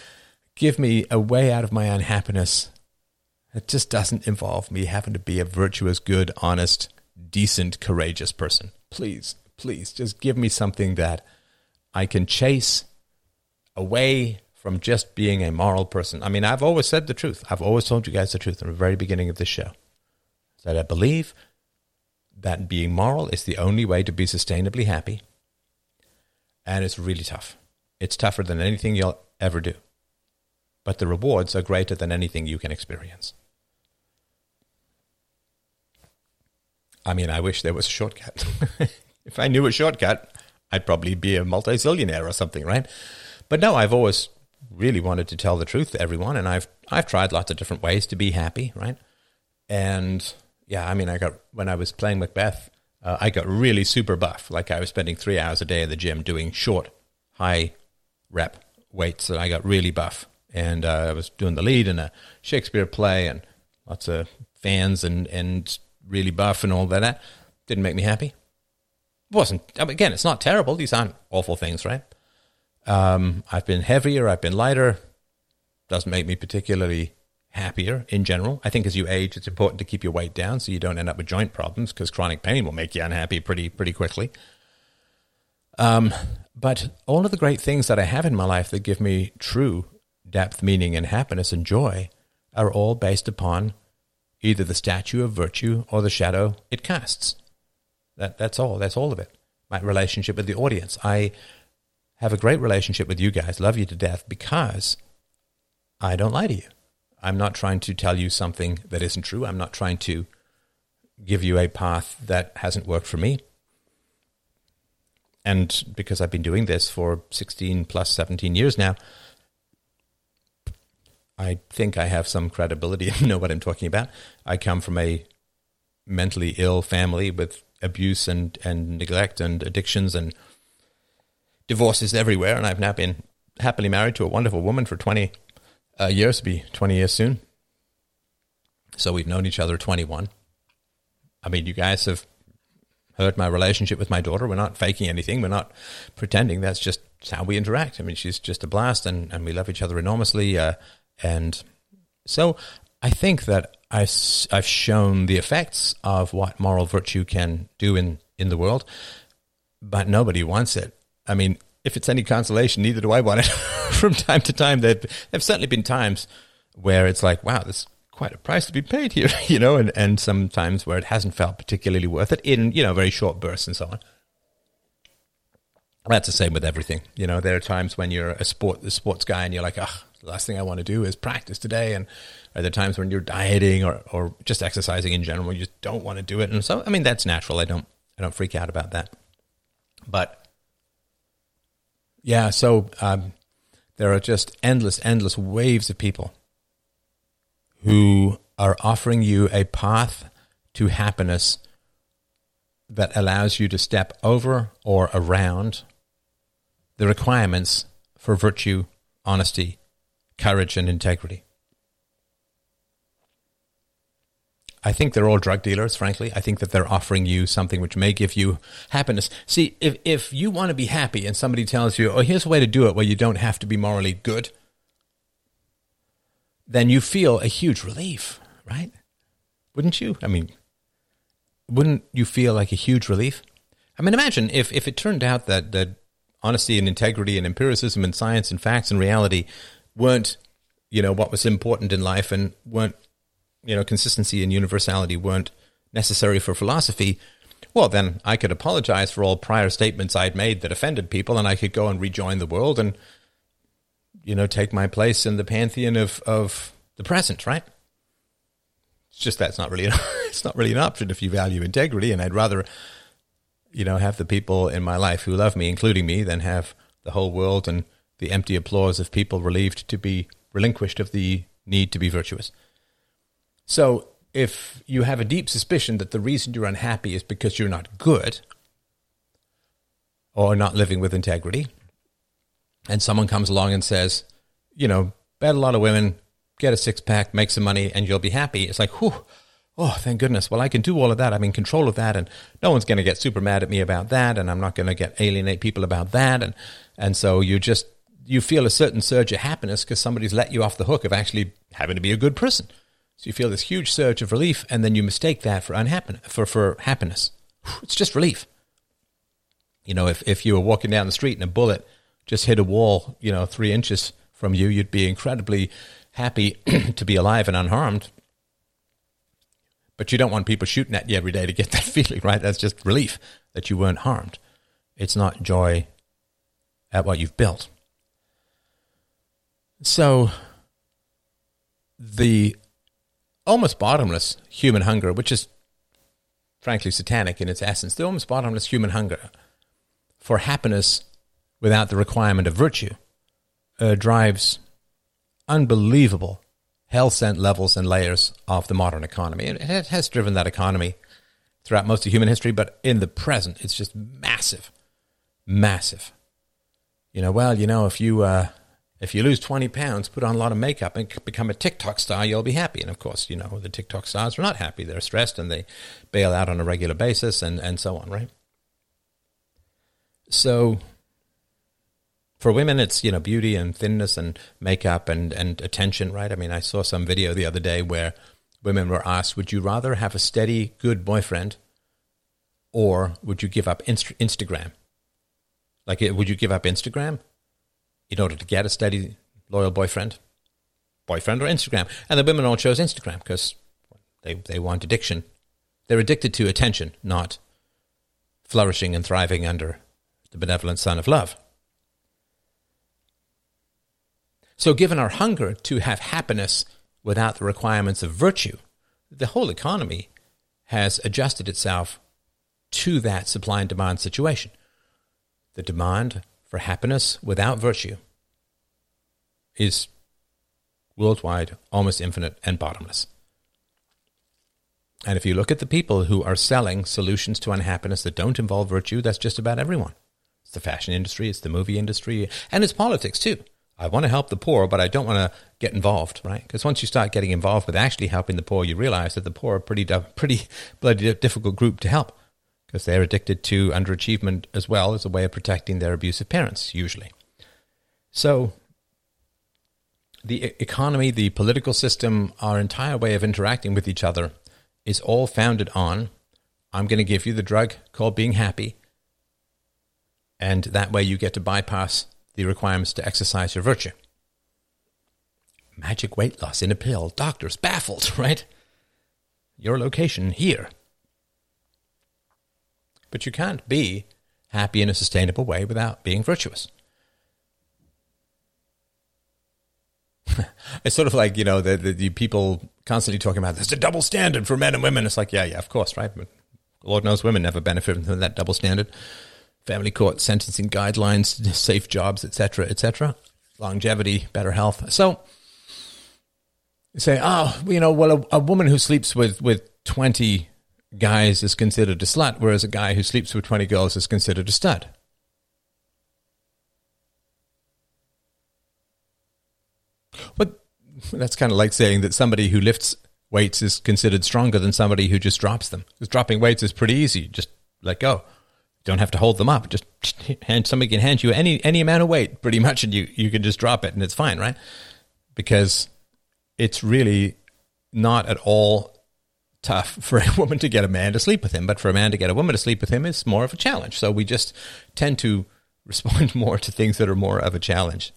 a way out of my unhappiness. It just doesn't involve me having to be a virtuous, good, honest, decent, courageous person. Please, just give me something that I can chase away from just being a moral person. I mean, I've always said the truth. I've always told you guys the truth from the very beginning of this show. That I believe that being moral is the only way to be sustainably happy. And it's really tough. It's tougher than anything you'll ever do. But the rewards are greater than anything you can experience. I mean, I wish there was a shortcut. If I knew a shortcut, I'd probably be a multi-zillionaire or something, right? But no, I've always really wanted to tell the truth to everyone, and I've tried lots of different ways to be happy, right? And yeah, I mean, when I was playing Macbeth, I got really super buff. Like I was spending 3 hours a day in the gym doing short, high rep weights, and I got really buff. And I was doing the lead in a Shakespeare play, and lots of fans and really buff and all that. Didn't make me happy. It wasn't, again, it's not terrible. These aren't awful things, right? I've been heavier, I've been lighter. Doesn't make me particularly happier in general. I think as you age, it's important to keep your weight down so you don't end up with joint problems, because chronic pain will make you unhappy pretty quickly. But all of the great things that I have in my life that give me true depth, meaning, and happiness and joy are all based upon either the statue of virtue or the shadow it casts. That's all. That's all of it. My relationship with the audience. I have a great relationship with you guys, love you to death, because I don't lie to you. I'm not trying to tell you something that isn't true. I'm not trying to give you a path that hasn't worked for me. And because I've been doing this for 16 plus 17 years now, I think I have some credibility and know what I'm talking about. I come from a mentally ill family with abuse and neglect and addictions and divorces everywhere, and I've now been happily married to a wonderful woman for 20 years, to be 20 years soon. So we've known each other 21. I mean, you guys have heard my relationship with my daughter. We're not faking anything. We're not pretending. That's just how we interact. I mean, she's just a blast, and we love each other enormously. And so I think that I've shown the effects of what moral virtue can do in the world, but nobody wants it. I mean, if it's any consolation, neither do I want it. From time to time, there've certainly been times where it's like, wow, there's quite a price to be paid here, and some times where it hasn't felt particularly worth it in, very short bursts and so on. That's the same with everything. There are times when you're a sports guy and you're like, the last thing I want to do is practice today. And are there times when you're dieting or just exercising in general, you just don't want to do it. And so, I mean, that's natural. I don't freak out about that. But yeah, so there are just endless waves of people who are offering you a path to happiness that allows you to step over or around the requirements for virtue, honesty, courage, and integrity. I think they're all drug dealers, frankly. I think that they're offering you something which may give you happiness. See, if you want to be happy and somebody tells you, oh, here's a way to do it where you don't have to be morally good, then you feel a huge relief, right? Wouldn't you? I mean, wouldn't you feel like a huge relief? I mean, imagine if it turned out that honesty and integrity and empiricism and science and facts and reality weren't, what was important in life, and weren't, consistency and universality weren't necessary for philosophy. Well, then I could apologize for all prior statements I'd made that offended people, and I could go and rejoin the world and, take my place in the pantheon of the present, right? It's just that's not really it's not really an option if you value integrity, and I'd rather, have the people in my life who love me, including me, than have the whole world and the empty applause of people relieved to be relinquished of the need to be virtuous. So if you have a deep suspicion that the reason you're unhappy is because you're not good or not living with integrity, and someone comes along and says, bet a lot of women, get a six-pack, make some money, and you'll be happy. It's like, whew, oh, thank goodness. Well, I can do all of that. I'm in control of that, and no one's going to get super mad at me about that, and I'm not going to alienate people about that. And so you feel a certain surge of happiness because somebody's let you off the hook of actually having to be a good person. So you feel this huge surge of relief, and then you mistake that for happiness. It's just relief. If you were walking down the street and a bullet just hit a wall, 3 inches from you, you'd be incredibly happy to be alive and unharmed. But you don't want people shooting at you every day to get that feeling, right? That's just relief that you weren't harmed. It's not joy at what you've built. So the almost bottomless human hunger, which is frankly satanic in its essence, the almost bottomless human hunger for happiness without the requirement of virtue drives unbelievable hell-sent levels and layers of the modern economy. It has driven that economy throughout most of human history, but in the present, it's just massive. If you lose 20 pounds, put on a lot of makeup and become a TikTok star, you'll be happy. And of course, the TikTok stars are not happy. They're stressed and they bail out on a regular basis and so on, right? So for women, it's, beauty and thinness and makeup and attention, right? I mean, I saw some video the other day where women were asked, would you rather have a steady, good boyfriend, or would you give up Instagram? Like, would you give up Instagram in order to get a steady, loyal boyfriend or Instagram? And the women all chose Instagram because they want addiction. They're addicted to attention, not flourishing and thriving under the benevolent sun of love. So given our hunger to have happiness without the requirements of virtue, the whole economy has adjusted itself to that supply and demand situation. The demand for happiness without virtue is worldwide, almost infinite, and bottomless. And if you look at the people who are selling solutions to unhappiness that don't involve virtue, that's just about everyone. It's the fashion industry, it's the movie industry, and it's politics too. I want to help the poor, but I don't want to get involved, right? Because once you start getting involved with actually helping the poor, you realize that the poor are a pretty bloody difficult group to help because they're addicted to underachievement as well as a way of protecting their abusive parents, usually. So the economy, the political system, our entire way of interacting with each other is all founded on, I'm going to give you the drug called being happy, and that way you get to bypass the requirements to exercise your virtue. Magic weight loss in a pill. Doctors baffled, right? Your location here. But you can't be happy in a sustainable way without being virtuous. It's sort of like, the people constantly talking about there's a double standard for men and women. It's like, yeah, of course, right? But Lord knows women never benefit from that double standard. family court sentencing guidelines, safe jobs, etc., longevity, better health. So you say, well, a woman who sleeps with 20 guys is considered a slut, whereas a guy who sleeps with 20 girls is considered a stud. But that's kind of like saying that somebody who lifts weights is considered stronger than somebody who just drops them. Because dropping weights is pretty easy. Just let go. You don't have to hold them up. Just somebody can hand you any amount of weight pretty much, and you can just drop it and it's fine, right? Because it's really not at all tough for a woman to get a man to sleep with him, but for a man to get a woman to sleep with him is more of a challenge. So we just tend to respond more to things that are more of a challenge.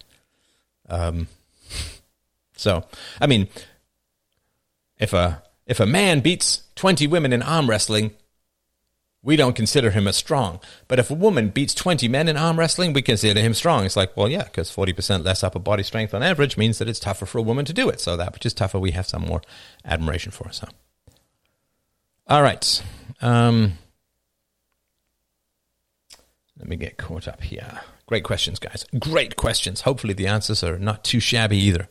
So, I mean, if a man beats 20 women in arm wrestling, we don't consider him as strong. But if a woman beats 20 men in arm wrestling, we consider him strong. It's like, well, yeah, because 40% less upper body strength on average means that it's tougher for a woman to do it. So that which is tougher, we have some more admiration for. So, all right. Let me get caught up here. Great questions, guys. Great questions. Hopefully the answers are not too shabby either.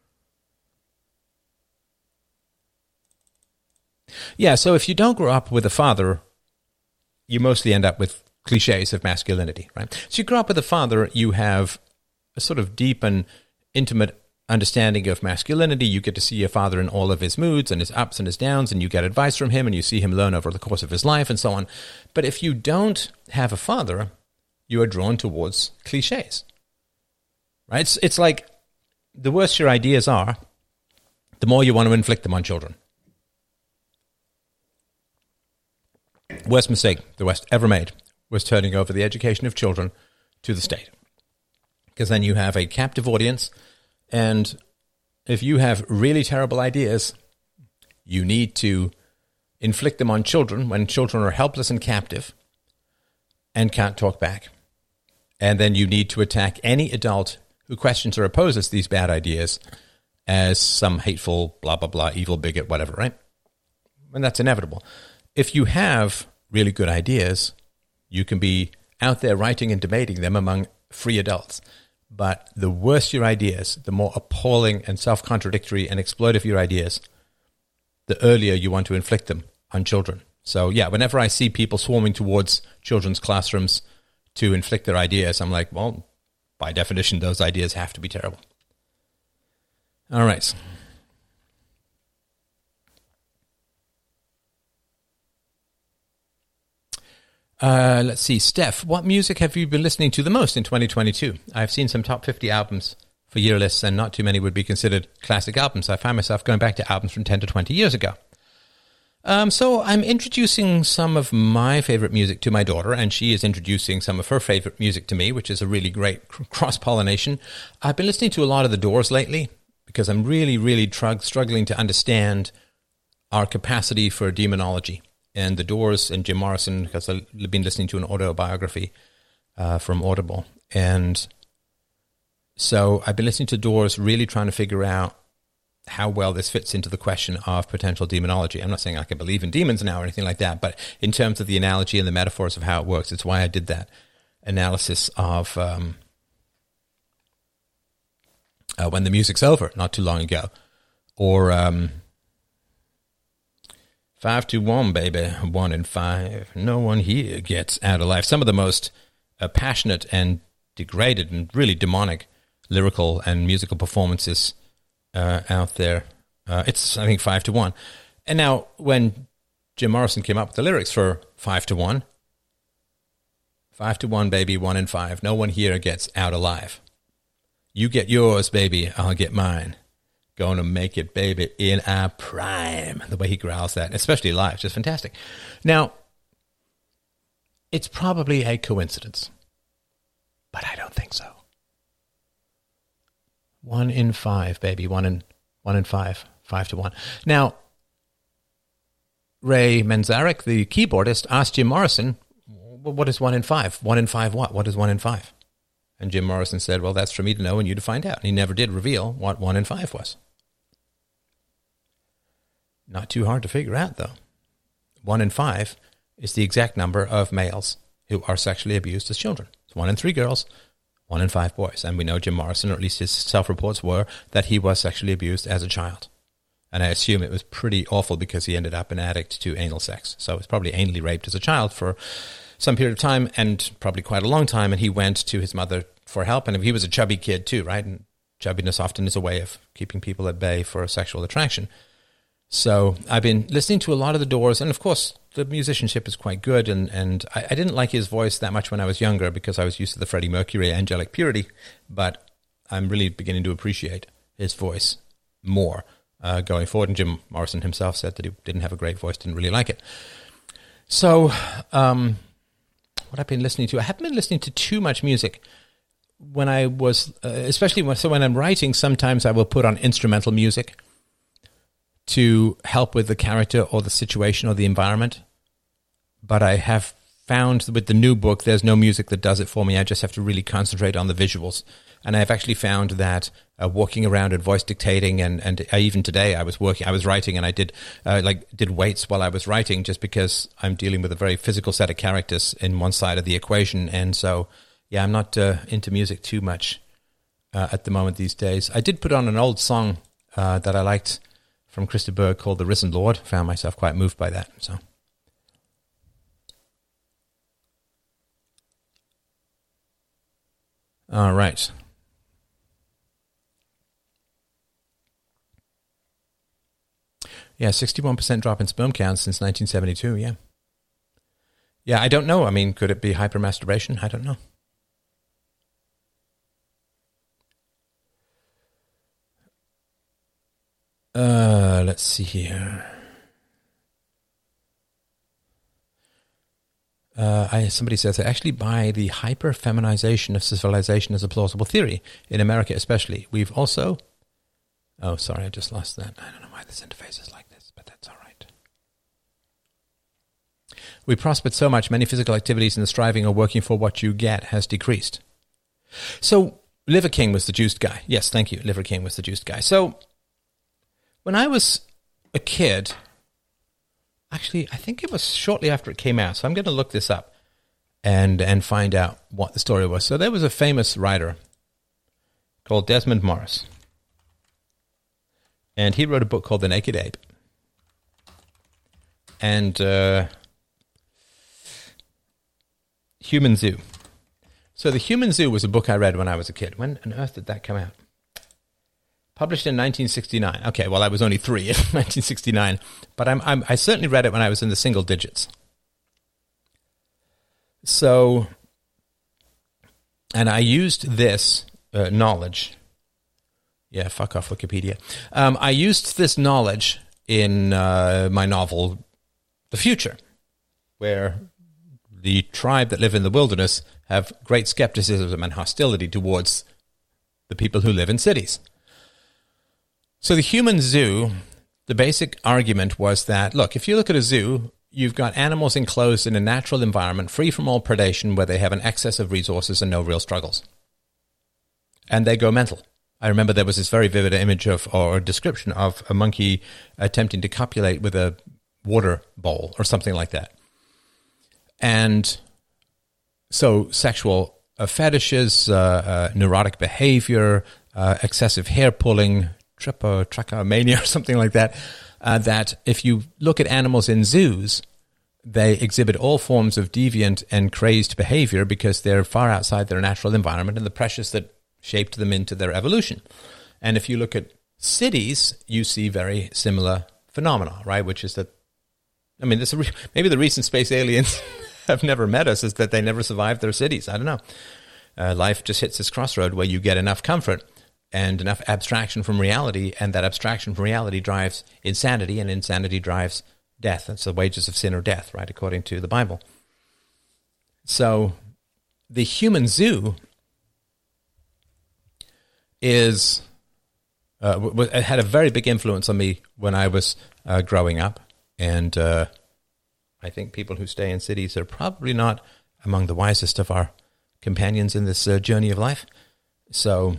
Yeah, so if you don't grow up with a father, you mostly end up with cliches of masculinity, right? So you grow up with a father, you have a sort of deep and intimate understanding of masculinity. You get to see your father in all of his moods and his ups and his downs, and you get advice from him, and you see him learn over the course of his life and so on. But if you don't have a father, you are drawn towards cliches, right? It's like the worse your ideas are, the more you want to inflict them on children. Worst mistake the West ever made was turning over the education of children to the state. Because then you have a captive audience, and if you have really terrible ideas, you need to inflict them on children when children are helpless and captive and can't talk back. And then you need to attack any adult who questions or opposes these bad ideas as some hateful, blah, blah, blah, evil bigot, whatever, right? And that's inevitable. If you have really good ideas, you can be out there writing and debating them among free adults. But the worse your ideas, the more appalling and self-contradictory and exploitive your ideas, the earlier you want to inflict them on children. So yeah, whenever I see people swarming towards children's classrooms to inflict their ideas, I'm like, well, by definition, those ideas have to be terrible. All right. Let's see. Steph, what music have you been listening to the most in 2022? I've seen some top 50 albums for year lists, and not too many would be considered classic albums. I find myself going back to albums from 10 to 20 years ago. So I'm introducing some of my favorite music to my daughter, and she is introducing some of her favorite music to me, which is a really great cross-pollination. I've been listening to a lot of The Doors lately because I'm really, really struggling to understand our capacity for demonology. And The Doors and Jim Morrison, because I've been listening to an autobiography from Audible. And so I've been listening to Doors, really trying to figure out how well this fits into the question of potential demonology. I'm not saying I can believe in demons now or anything like that, but in terms of the analogy and the metaphors of how it works, it's why I did that analysis of When the Music's Over not too long ago. Or 5 to 1, baby, 1 in 5. No one here gets out alive. Some of the most passionate and degraded and really demonic lyrical and musical performances out there. It's, I think, 5 to 1. And now, when Jim Morrison came up with the lyrics for 5 to 1, 5 to 1, baby, 1 in 5. No one here gets out alive. You get yours, baby, I'll get mine. Gonna make it, baby, in our prime. The way he growls that, especially live, just fantastic. Now, it's probably a coincidence, but I don't think so. 1 in 5, baby, 1 in 5, 5 to 1. Now, Ray Manzarek, the keyboardist, asked Jim Morrison, what is 1 in 5? 1 in 5 what? What is 1 in 5? And Jim Morrison said, well, that's for me to know and you to find out. And he never did reveal what 1 in 5 was. Not too hard to figure out, though. 1 in 5 is the exact number of males who are sexually abused as children. It's 1 in 3 girls, 1 in 5 boys. And we know Jim Morrison, or at least his self-reports were, that he was sexually abused as a child. And I assume it was pretty awful because he ended up an addict to anal sex. So he was probably anally raped as a child for some period of time, and probably quite a long time. And he went to his mother for help. And he was a chubby kid too, right? And chubbiness often is a way of keeping people at bay for sexual attraction. So I've been listening to a lot of the Doors, and of course the musicianship is quite good, and I didn't like his voice that much when I was younger because I was used to the Freddie Mercury angelic purity, but I'm really beginning to appreciate his voice more going forward. And Jim Morrison himself said that he didn't have a great voice, didn't really like it. So what I've been listening to, I haven't been listening to too much music. When I was, especially when I'm writing, sometimes I will put on instrumental music to help with the character or the situation or the environment. But I have found with the new book, there's no music that does it for me. I just have to really concentrate on the visuals. And I've actually found that walking around and voice dictating, and even today I was writing, and I did weights while I was writing, just because I'm dealing with a very physical set of characters in one side of the equation. And so, yeah, I'm not into music too much at the moment these days. I did put on an old song that I liked from Krista Berg called The Risen Lord. Found myself quite moved by that. So, all right. Yeah, 61% drop in sperm counts since 1972, yeah. Yeah, I don't know. I mean, could it be hypermasturbation? I don't know. Let's see here. Somebody says, I actually buy the hyper-feminization of civilization as a plausible theory, in America especially. We've also... Oh, sorry, I just lost that. I don't know why this interface is like this, but that's all right. We prospered so much, many physical activities and the striving or working for what you get has decreased. So, Liver King was the juiced guy. Yes, thank you. Liver King was the juiced guy. So, when I was a kid, actually, I think it was shortly after it came out, so I'm going to look this up and find out what the story was. So there was a famous writer called Desmond Morris, and he wrote a book called The Naked Ape. And Human Zoo. So The Human Zoo was a book I read when I was a kid. When on earth did that come out? Published in 1969. Okay, well, I was only 3 in 1969, but I certainly read it when I was in the single digits. So, and I used this knowledge. Yeah, fuck off Wikipedia. I used this knowledge in my novel, The Future, where the tribe that live in the wilderness have great skepticism and hostility towards the people who live in cities. So the Human Zoo, the basic argument was that, look, if you look at a zoo, you've got animals enclosed in a natural environment, free from all predation, where they have an excess of resources and no real struggles. And they go mental. I remember there was this very vivid image or description of a monkey attempting to copulate with a water bowl or something like that. And so sexual fetishes, neurotic behavior, excessive hair pulling, trichomania or something like that, that if you look at animals in zoos, they exhibit all forms of deviant and crazed behavior because they're far outside their natural environment and the pressures that shaped them into their evolution. And if you look at cities, you see very similar phenomena, right? Which is that, I mean, maybe the reason space aliens have never met us is that they never survived their cities. I don't know. Life just hits this crossroad where you get enough comfort and enough abstraction from reality, and that abstraction from reality drives insanity, and insanity drives death. That's the wages of sin or death, right, according to the Bible. So the Human Zoo it had a very big influence on me when I was growing up, and I think people who stay in cities are probably not among the wisest of our companions in this journey of life. So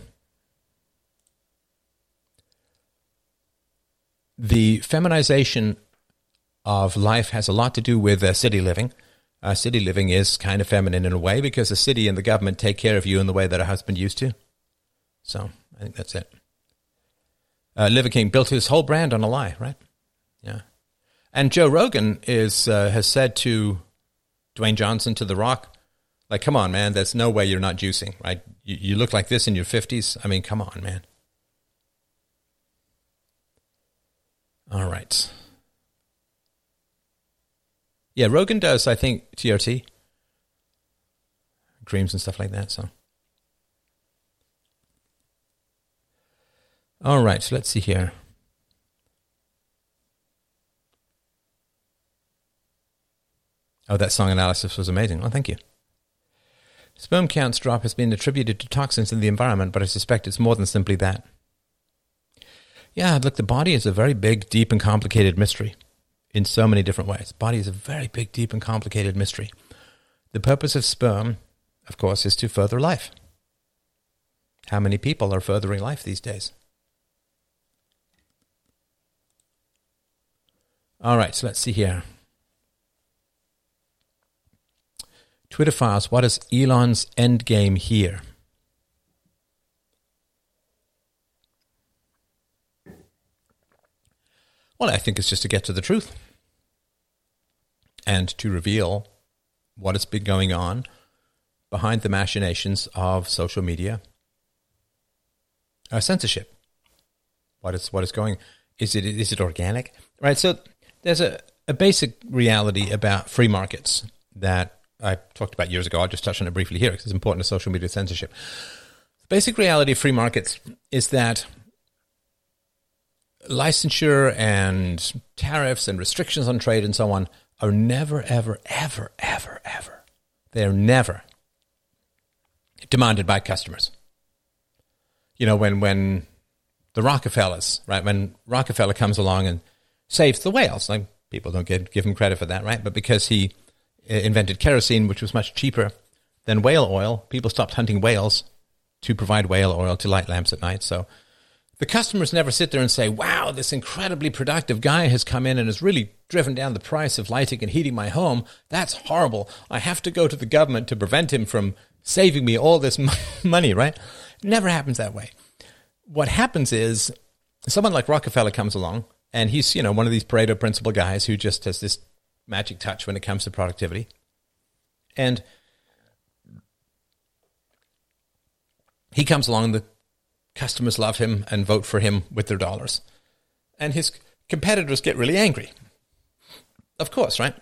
the feminization of life has a lot to do with city living. City living is kind of feminine in a way because the city and the government take care of you in the way that a husband used to. So I think that's it. Liver King built his whole brand on a lie, right? Yeah. And Joe Rogan has said to Dwayne Johnson, to The Rock, like, come on, man, there's no way you're not juicing, right? You look like this in your 50s. I mean, come on, man. All right. Yeah, Rogan does, I think, TRT. Creams and stuff like that, so. All right, so let's see here. Oh, that song analysis was amazing. Well, thank you. Sperm counts drop has been attributed to toxins in the environment, but I suspect it's more than simply that. Yeah, look, the body is a very big, deep, and complicated mystery in so many different ways. The body is a very big, deep, and complicated mystery. The purpose of sperm, of course, is to further life. How many people are furthering life these days? All right, so let's see here. Twitter files, what is Elon's end game here? Well, I think it's just to get to the truth and to reveal what has been going on behind the machinations of social media censorship. What is going? Is it organic? Right. So there's a basic reality about free markets that I talked about years ago. I'll just touch on it briefly here because it's important to social media censorship. The basic reality of free markets is that licensure and tariffs and restrictions on trade and so on are never, ever, ever, ever, ever. They're never demanded by customers. You know, when the Rockefellers, right, when Rockefeller comes along and saves the whales, like people don't give him credit for that, right? But because he invented kerosene, which was much cheaper than whale oil, people stopped hunting whales to provide whale oil to light lamps at night. So the customers never sit there and say, wow, this incredibly productive guy has come in and has really driven down the price of lighting and heating my home. That's horrible. I have to go to the government to prevent him from saving me all this money, right? It never happens that way. What happens is someone like Rockefeller comes along and he's, you know, one of these Pareto principle guys who just has this magic touch when it comes to productivity. And he comes along, the customers love him and vote for him with their dollars. And his competitors get really angry. Of course, right?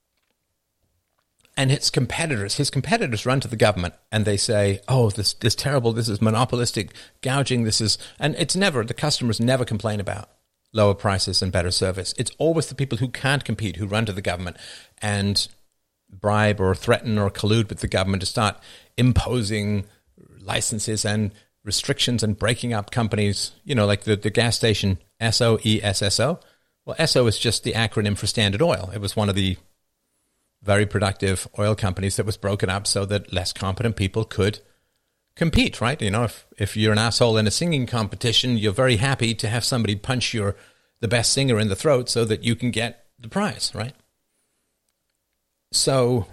And his competitors run to the government and they say, oh, this is terrible, this is monopolistic gouging, and it's never, the customers never complain about lower prices and better service. It's always the people who can't compete who run to the government and bribe or threaten or collude with the government to start imposing licenses and restrictions and breaking up companies, you know, like the gas station SOESSO. Well, ESSO is just the acronym for Standard Oil. It was one of the very productive oil companies that was broken up so that less competent people could compete, right? You know, if you're an asshole in a singing competition, you're very happy to have somebody punch the best singer in the throat so that you can get the prize, right? So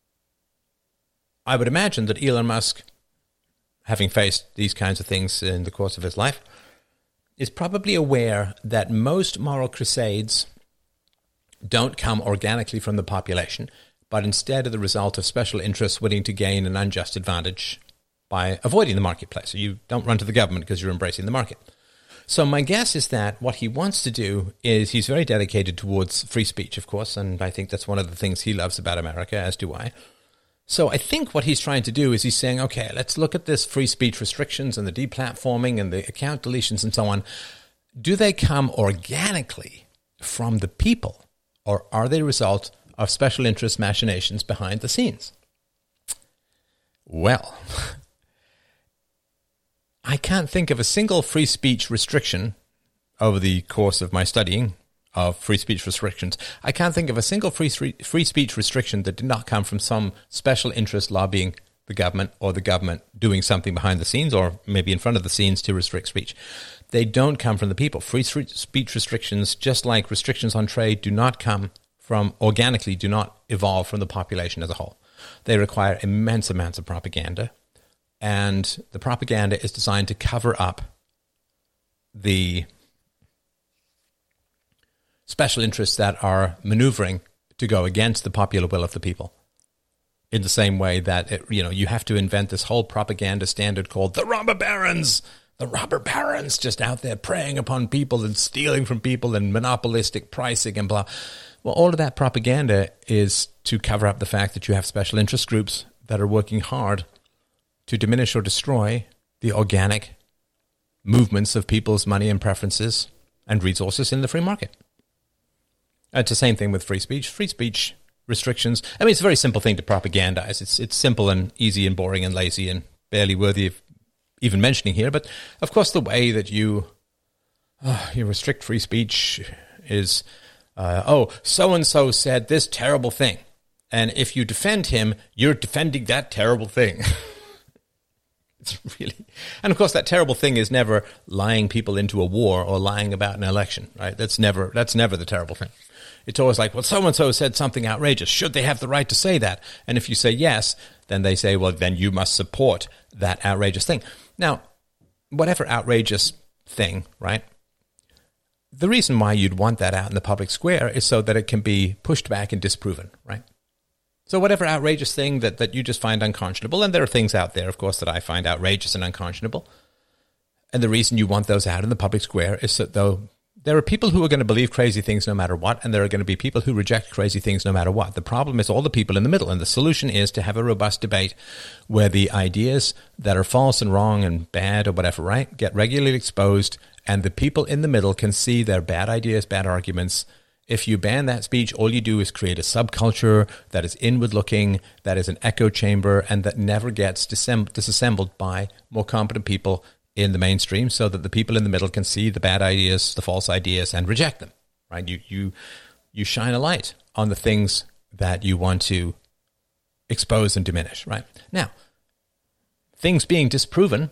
I would imagine that Elon Musk, having faced these kinds of things in the course of his life, is probably aware that most moral crusades don't come organically from the population, but instead are the result of special interests wishing to gain an unjust advantage by avoiding the marketplace. So you don't run to the government because you're embracing the market. So my guess is that what he wants to do is he's very dedicated towards free speech, of course, and I think that's one of the things he loves about America, as do I. So I think what he's trying to do is he's saying, okay, let's look at this free speech restrictions and the deplatforming and the account deletions and so on. Do they come organically from the people, or are they a result of special interest machinations behind the scenes? Well, I can't think of a single free speech restriction over the course of my studying of free speech restrictions. I can't think of a single free speech restriction that did not come from some special interest lobbying the government or the government doing something behind the scenes or maybe in front of the scenes to restrict speech. They don't come from the people. Free speech restrictions, just like restrictions on trade, do not come organically do not evolve from the population as a whole. They require immense amounts of propaganda, and the propaganda is designed to cover up the special interests that are maneuvering to go against the popular will of the people. In the same way that, you have to invent this whole propaganda standard called the robber barons. The robber barons just out there preying upon people and stealing from people and monopolistic pricing and blah. Well, all of that propaganda is to cover up the fact that you have special interest groups that are working hard to diminish or destroy the organic movements of people's money and preferences and resources in the free market. It's the same thing with free speech. Free speech restrictions. I mean, it's a very simple thing to propagandize. It's simple and easy and boring and lazy and barely worthy of even mentioning here. But of course, the way that you restrict free speech is, so-and-so said this terrible thing. And if you defend him, you're defending that terrible thing. It's really, and of course, that terrible thing is never lying people into a war or lying about an election, right? That's never the terrible thing. It's always like, well, so-and-so said something outrageous. Should they have the right to say that? And if you say yes, then they say, well, then you must support that outrageous thing. Now, whatever outrageous thing, right? The reason why you'd want that out in the public square is so that it can be pushed back and disproven, right? So whatever outrageous thing that you just find unconscionable, and there are things out there, of course, that I find outrageous and unconscionable, and the reason you want those out in the public square is that though there are people who are going to believe crazy things no matter what, and there are going to be people who reject crazy things no matter what. The problem is all the people in the middle, and the solution is to have a robust debate where the ideas that are false and wrong and bad or whatever, right, get regularly exposed, and the people in the middle can see their bad ideas, bad arguments. If you ban that speech, all you do is create a subculture that is inward-looking, that is an echo chamber, and that never gets disassembled by more competent people in the mainstream, so that the people in the middle can see the bad ideas, the false ideas, and reject them. Right? You shine a light on the things that you want to expose and diminish. Right? Now, things being disproven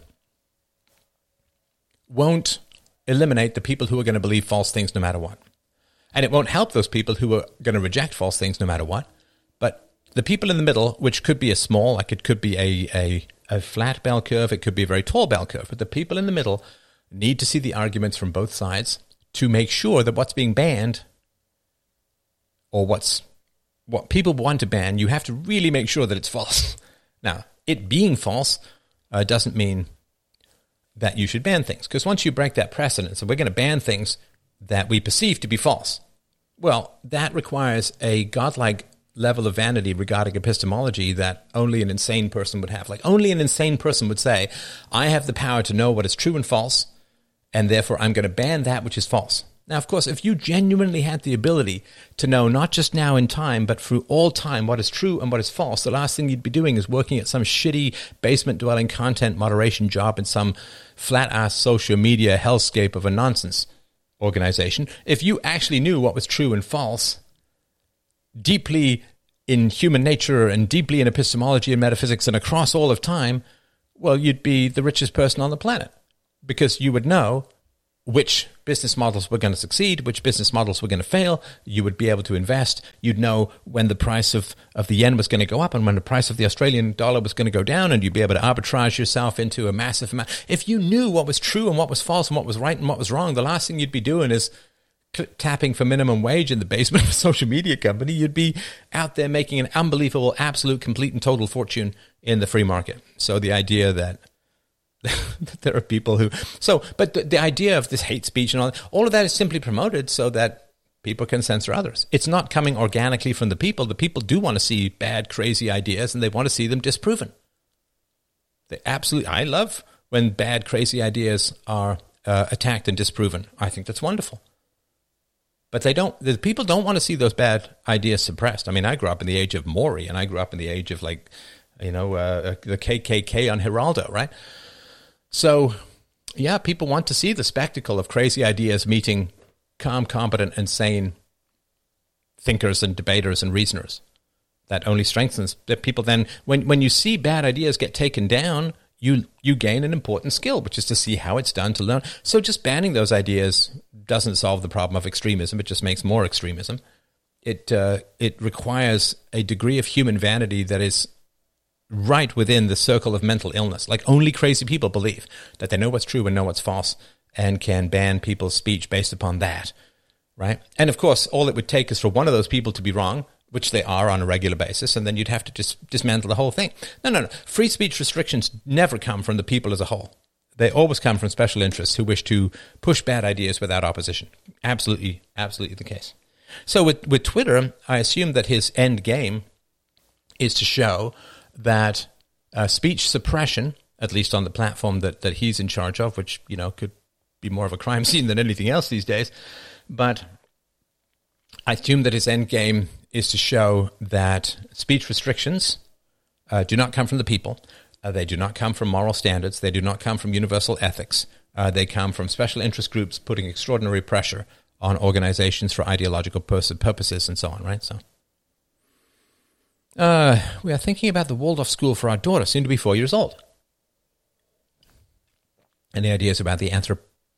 won't eliminate the people who are going to believe false things no matter what. And it won't help those people who are going to reject false things no matter what. But the people in the middle, which could be a small, like it could be a flat bell curve, it could be a very tall bell curve, but the people in the middle need to see the arguments from both sides to make sure that what's being banned or what people want to ban, you have to really make sure that it's false. Now, it being false doesn't mean that you should ban things, because once you break that precedent, so we're going to ban things that we perceive to be false, well, that requires a godlike level of vanity regarding epistemology that only an insane person would have. Like, only an insane person would say, I have the power to know what is true and false, and therefore I'm going to ban that which is false. Now, of course, if you genuinely had the ability to know not just now in time, but through all time what is true and what is false, the last thing you'd be doing is working at some shitty basement-dwelling content moderation job in some flat-ass social media hellscape of a nonsense organization. If you actually knew what was true and false deeply in human nature and deeply in epistemology and metaphysics and across all of time, well, you'd be the richest person on the planet, because you would know which business models were going to succeed, which business models were going to fail. You would be able to invest. You'd know when the price of the yen was going to go up and when the price of the Australian dollar was going to go down, and you'd be able to arbitrage yourself into a massive amount. If you knew what was true and what was false and what was right and what was wrong, the last thing you'd be doing is tapping for minimum wage in the basement of a social media company. You'd be out there making an unbelievable, absolute, complete, and total fortune in the free market. So the idea that there are people who... But the idea of this hate speech and all of that is simply promoted so that people can censor others. It's not coming organically from the people. The people do want to see bad, crazy ideas, and they want to see them disproven. I love when bad, crazy ideas are attacked and disproven. I think that's wonderful. But the people don't want to see those bad ideas suppressed. I mean, I grew up in the age of Maury, and I grew up in the age of the KKK on Geraldo, right? So, yeah, people want to see the spectacle of crazy ideas meeting calm, competent, and sane thinkers and debaters and reasoners. That only strengthens that people. Then, when you see bad ideas get taken down, you gain an important skill, which is to see how it's done, to learn. So just banning those ideas doesn't solve the problem of extremism. It just makes more extremism. it requires a degree of human vanity that is right within the circle of mental illness. Like, only crazy people believe that they know what's true and know what's false and can ban people's speech based upon that, right? And of course, all it would take is for one of those people to be wrong, which they are on a regular basis, and then you'd have to just dismantle the whole thing. No. Free speech restrictions never come from the people as a whole. They always come from special interests who wish to push bad ideas without opposition. Absolutely the case. So with Twitter, I assume that his end game is to show that speech suppression, at least on the platform that he's in charge of, which, could be more of a crime scene than anything else these days, but I assume that his end game is to show that speech restrictions do not come from the people. They do not come from moral standards. They do not come from universal ethics. They come from special interest groups putting extraordinary pressure on organizations for ideological purposes and so on, right? So we are thinking about the Waldorf school for our daughter, soon to be 4 years old. Any ideas about the what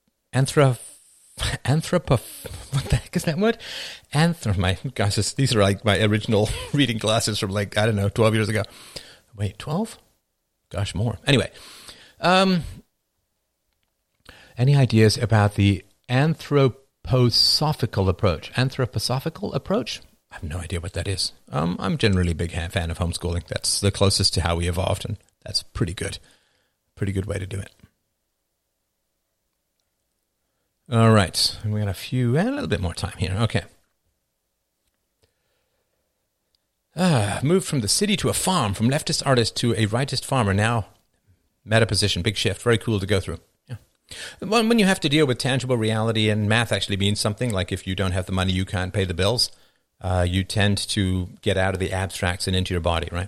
the heck is that word? My gosh, these are like my original reading glasses from 12 years ago. Wait, 12? Gosh, more. Anyway, any ideas about the anthroposophical approach? Anthroposophical approach? I have no idea what that is. I'm generally a big fan of homeschooling. That's the closest to how we evolved, and that's pretty good. Pretty good way to do it. All right, we got a little bit more time here. Okay. Moved from the city to a farm, from leftist artist to a rightist farmer. Now, meta position, big shift. Very cool to go through. Yeah. When you have to deal with tangible reality, and math actually means something, like if you don't have the money, you can't pay the bills, you tend to get out of the abstracts and into your body, right?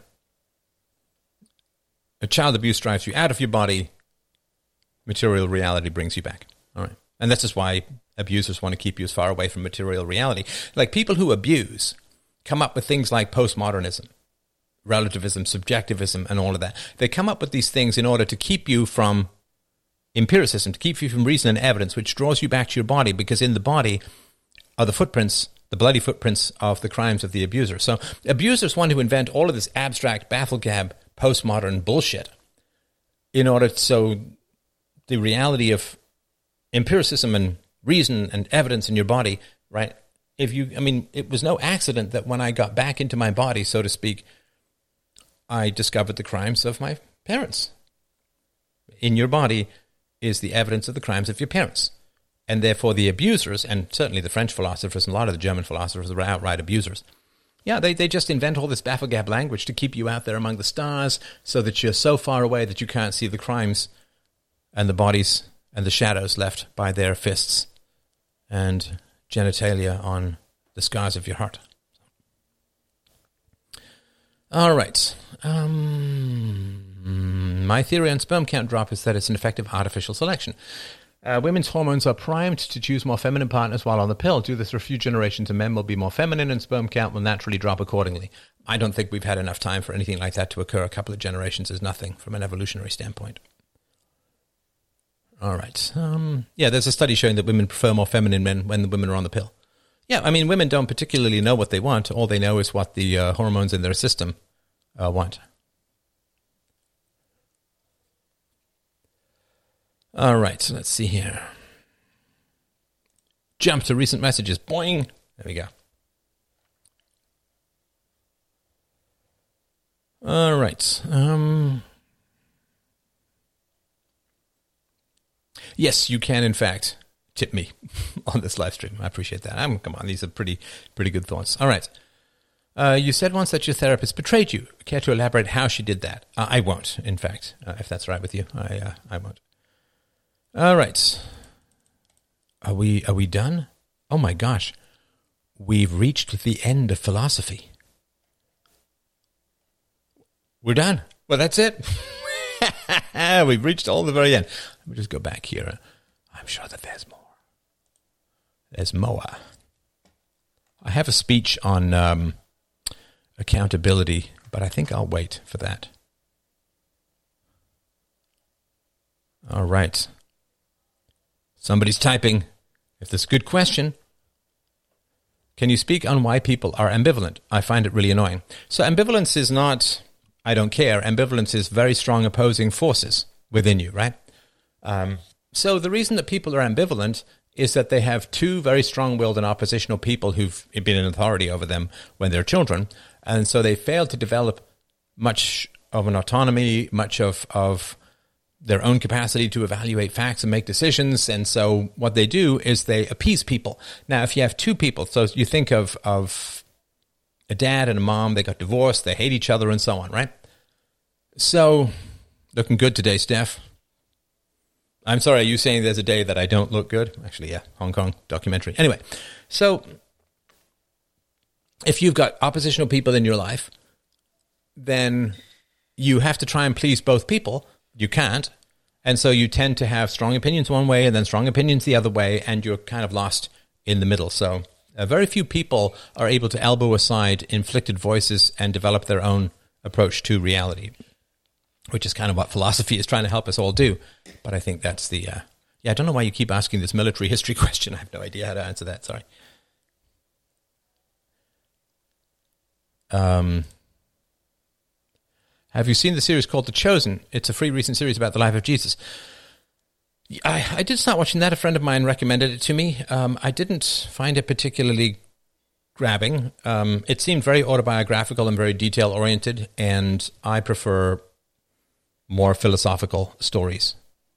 A child abuse drives you out of your body. Material reality brings you back. All right. And this is why abusers want to keep you as far away from material reality. Like, people who abuse come up with things like postmodernism, relativism, subjectivism, and all of that. They come up with these things in order to keep you from empiricism, to keep you from reason and evidence, which draws you back to your body, because in the body are the footprints, the bloody footprints of the crimes of the abuser. So abusers want to invent all of this abstract, bafflegab, postmodern bullshit in order so the reality of empiricism and reason and evidence in your body, right? It was no accident that when I got back into my body, so to speak, I discovered the crimes of my parents. In your body is the evidence of the crimes of your parents. And therefore the abusers, and certainly the French philosophers and a lot of the German philosophers were outright abusers. Yeah, they just invent all this bafflegab language to keep you out there among the stars so that you're so far away that you can't see the crimes and the bodies and the shadows left by their fists and genitalia on the scars of your heart. All right. My theory on sperm count drop is that it's an effective artificial selection. Women's hormones are primed to choose more feminine partners while on the pill. Do this for a few generations and men will be more feminine and sperm count will naturally drop accordingly. I don't think we've had enough time for anything like that to occur. A couple of generations is nothing from an evolutionary standpoint. All right. There's a study showing that women prefer more feminine men when the women are on the pill. Yeah, women don't particularly know what they want. All they know is what the hormones in their system want. All right, so let's see here. Jump to recent messages. Boing. There we go. All right. Yes, you can, in fact, tip me on this live stream. I appreciate that. Come on, these are pretty good thoughts. All right. You said once that your therapist betrayed you. Care to elaborate how she did that? I won't, in fact, if that's all right with you. I won't. All right. Are we done? Oh my gosh. We've reached the end of philosophy. We're done. Well, that's it. We've reached all the very end. Let me just go back here. I'm sure that there's more. There's more. I have a speech on accountability, but I think I'll wait for that. All right. Somebody's typing. If there's a good question, Can you speak on why people are ambivalent? I find it really annoying. So ambivalence is not, I don't care. Ambivalence is very strong opposing forces within you, right? So the reason that people are ambivalent is that they have two very strong-willed and oppositional people who've been in authority over them when they're children. And so they fail to develop much of an autonomy, much of their own capacity to evaluate facts and make decisions. And so what they do is they appease people. Now, if you have two people, so you think of a dad and a mom, they got divorced, they hate each other and so on, right? So, looking good today, Steph. I'm sorry, are you saying there's a day that I don't look good? Actually, yeah, Hong Kong documentary. Anyway, so if you've got oppositional people in your life, then you have to try and please both people. You can't. And so you tend to have strong opinions one way and then strong opinions the other way, and you're kind of lost in the middle. So very few people are able to elbow aside inflicted voices and develop their own approach to reality, which is kind of what philosophy is trying to help us all do. But I think that's the... I don't know why you keep asking this military history question. I have no idea how to answer that. Sorry. Have you seen the series called The Chosen? It's a free recent series about the life of Jesus. I did start watching that. A friend of mine recommended it to me. I didn't find it particularly grabbing. It seemed very autobiographical and very detail-oriented, and I prefer more philosophical stories.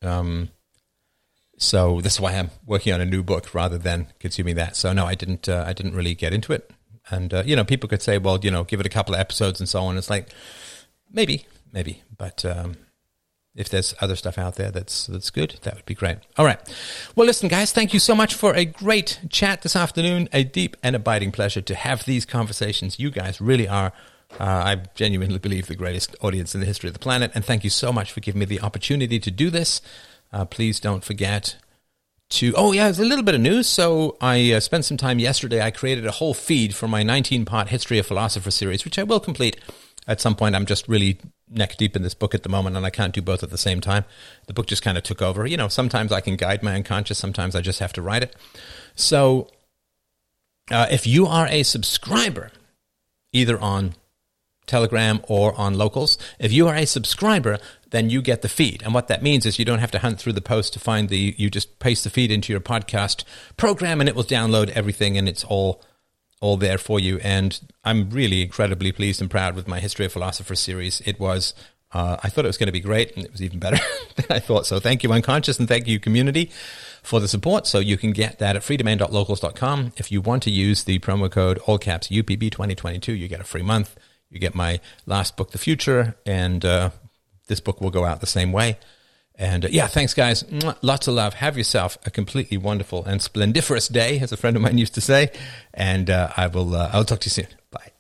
So this is why I'm working on a new book rather than consuming that. So no, I didn't really get into it. And, people could say, well, give it a couple of episodes and so on. It's like, maybe. But if there's other stuff out there that's good, that would be great. All right. Well, listen, guys, thank you so much for a great chat this afternoon. A deep and abiding pleasure to have these conversations. You guys really are, I genuinely believe, the greatest audience in the history of the planet. And thank you so much for giving me the opportunity to do this. Please don't forget to... Oh, yeah, there's a little bit of news. So I spent some time yesterday. I created a whole feed for my 19-part History of Philosopher series, which I will complete at some point. I'm just really neck deep in this book at the moment, and I can't do both at the same time. The book just kind of took over. Sometimes I can guide my unconscious. Sometimes I just have to write it. So if you are a subscriber, either on Telegram or on Locals, if you are a subscriber, then you get the feed. And what that means is you don't have to hunt through the post to find you just paste the feed into your podcast program and it will download everything, and it's all there for you. And I'm really incredibly pleased and proud with my History of Philosopher series. It was, I thought it was going to be great, and it was even better than I thought. So thank you, Unconscious, and thank you, community, for the support. So you can get that at freedomain.locals.com. If you want to use the promo code, all caps, UPB2022, you get a free month. You get my last book, The Future, and this book will go out the same way. And thanks, guys. Lots of love. Have yourself a completely wonderful and splendiferous day, as a friend of mine used to say. And I'll talk to you soon. Bye.